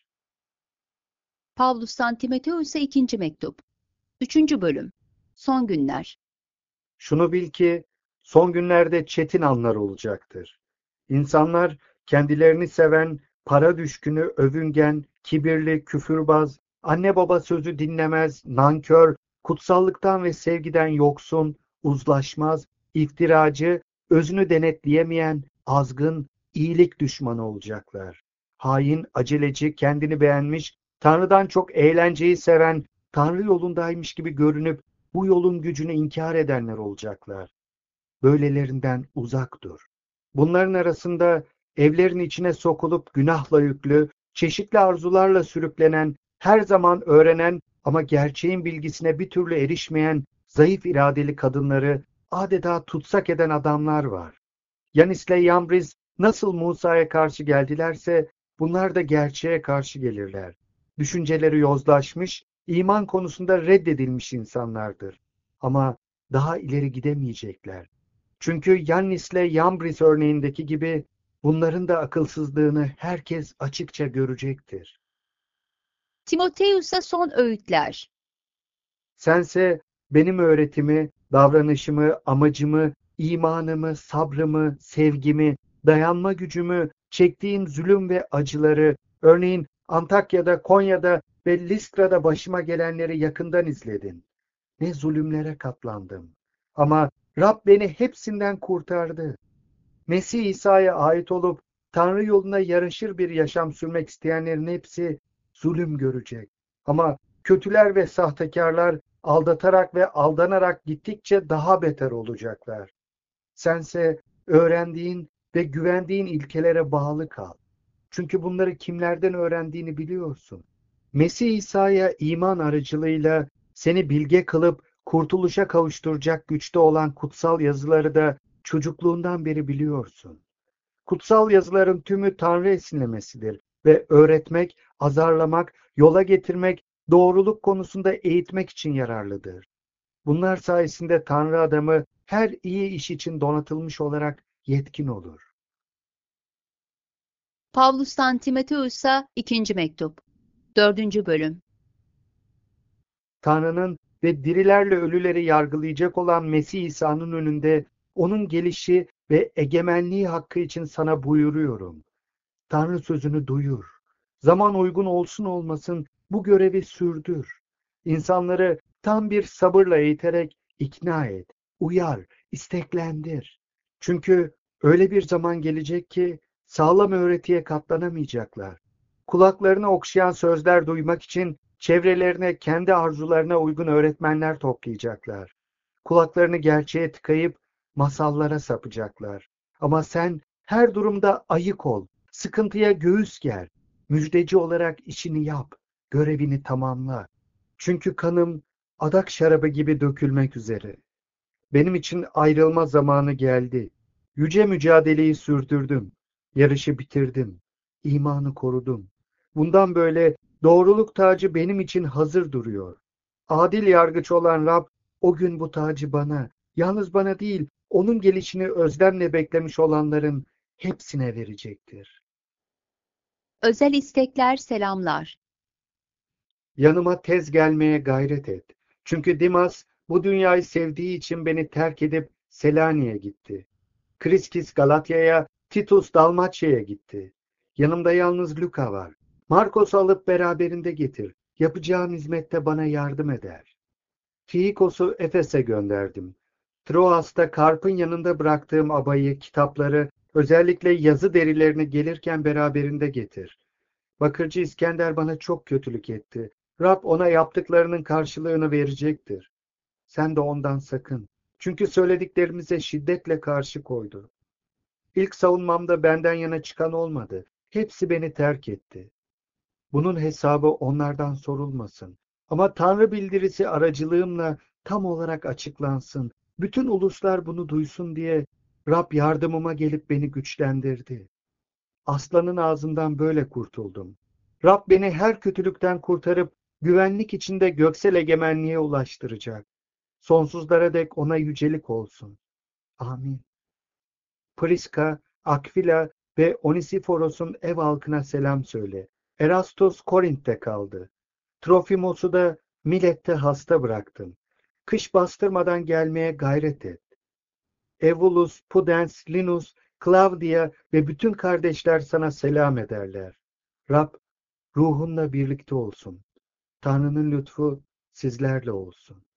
S1: Pavlus'tan Timoteus'a ikinci mektup. 3. bölüm. Son günler.
S2: Şunu bil ki son günlerde çetin anlar olacaktır. İnsanlar kendilerini seven, para düşkünü, övüngen, kibirli, küfürbaz, anne baba sözü dinlemez, nankör, kutsallıktan ve sevgiden yoksun, uzlaşmaz, iftiracı, özünü denetleyemeyen, azgın, iyilik düşmanı olacaklar. Hain, aceleci, kendini beğenmiş, Tanrı'dan çok eğlenceyi seven, Tanrı yolundaymış gibi görünüp bu yolun gücünü inkar edenler olacaklar. Böylelerinden uzak dur. Bunların arasında evlerin içine sokulup günahla yüklü, çeşitli arzularla sürüklenen, her zaman öğrenen ama gerçeğin bilgisine bir türlü erişmeyen zayıf iradeli kadınları adeta tutsak eden adamlar var. Yanis'le Yambriz nasıl Musa'ya karşı geldilerse bunlar da gerçeğe karşı gelirler. Düşünceleri yozlaşmış, iman konusunda reddedilmiş insanlardır. Ama daha ileri gidemeyecekler. Çünkü Yannis'le Yambriz örneğindeki gibi bunların da akılsızlığını herkes açıkça görecektir.
S1: Timoteus'a son öğütler.
S2: Sense benim öğretimi, davranışımı, amacımı, imanımı, sabrımı, sevgimi, dayanma gücümü, çektiğim zulüm ve acıları, örneğin Antakya'da, Konya'da ve Listra'da başıma gelenleri yakından izledin. Ne zulümlere katlandım. Ama Rab beni hepsinden kurtardı. Mesih İsa'ya ait olup Tanrı yoluna yaraşır bir yaşam sürmek isteyenlerin hepsi zulüm görecek. Ama kötüler ve sahtekarlar aldatarak ve aldanarak gittikçe daha beter olacaklar. Sense öğrendiğin ve güvendiğin ilkelere bağlı kal. Çünkü bunları kimlerden öğrendiğini biliyorsun. Mesih İsa'ya iman aracılığıyla seni bilge kılıp kurtuluşa kavuşturacak güçte olan kutsal yazıları da çocukluğundan beri biliyorsun. Kutsal yazıların tümü Tanrı esinlemesidir ve öğretmek, azarlamak, yola getirmek, doğruluk konusunda eğitmek için yararlıdır. Bunlar sayesinde Tanrı adamı her iyi iş için donatılmış olarak yetkin olur.
S1: Pavlus'tan Timoteus'a ikinci mektup. 4. bölüm.
S2: Tanrı'nın ve dirilerle ölüleri yargılayacak olan Mesih İsa'nın önünde onun gelişi ve egemenliği hakkı için sana buyuruyorum. Tanrı sözünü duyur. Zaman uygun olsun olmasın bu görevi sürdür. İnsanları tam bir sabırla eğiterek ikna et, uyar, isteklendir. Çünkü öyle bir zaman gelecek ki sağlam öğretiye katlanamayacaklar. Kulaklarını okşayan sözler duymak için çevrelerine kendi arzularına uygun öğretmenler toplayacaklar. Kulaklarını gerçeğe tıkayıp masallara sapacaklar. Ama sen her durumda ayık ol, sıkıntıya göğüs ger, müjdeci olarak işini yap, görevini tamamla. Çünkü kanım adak şarabı gibi dökülmek üzere. Benim için ayrılma zamanı geldi. Yüce mücadeleyi sürdürdüm. Yarışı bitirdim. İmanı korudum. Bundan böyle doğruluk tacı benim için hazır duruyor. Adil yargıç olan Rab o gün bu tacı bana, yalnız bana değil, onun gelişini özlemle beklemiş olanların hepsine verecektir.
S1: Özel istekler, selamlar.
S2: Yanıma tez gelmeye gayret et. Çünkü Dimas bu dünyayı sevdiği için beni terk edip Selanik'e gitti. Kriskis Galatya'ya, Titus Dalmaçya'ya gitti. Yanımda yalnız Luka var. Markos'u alıp beraberinde getir. Yapacağım hizmette bana yardım eder. Tihikos'u Efes'e gönderdim. Troas'ta Karp'ın yanında bıraktığım abayı, kitapları, özellikle yazı derilerini gelirken beraberinde getir. Bakırcı İskender bana çok kötülük etti. Rab ona yaptıklarının karşılığını verecektir. Sen de ondan sakın. Çünkü söylediklerimize şiddetle karşı koydu. İlk savunmamda benden yana çıkan olmadı. Hepsi beni terk etti. Bunun hesabı onlardan sorulmasın. Ama Tanrı bildirisi aracılığımla tam olarak açıklansın. Bütün uluslar bunu duysun diye Rab yardımıma gelip beni güçlendirdi. Aslanın ağzından böyle kurtuldum. Rab beni her kötülükten kurtarıp güvenlik içinde göksel egemenliğe ulaştıracak. Sonsuzlara dek ona yücelik olsun. Amin. Priska, Akvila ve Onisiforos'un ev halkına selam söyle. Erastos Korint'te kaldı. Trofimos'u da Milet'te hasta bıraktın. Kış bastırmadan gelmeye gayret et. Evulus, Pudens, Linus, Claudia ve bütün kardeşler sana selam ederler. Rab, ruhunla birlikte olsun. Tanrı'nın lütfu sizlerle olsun.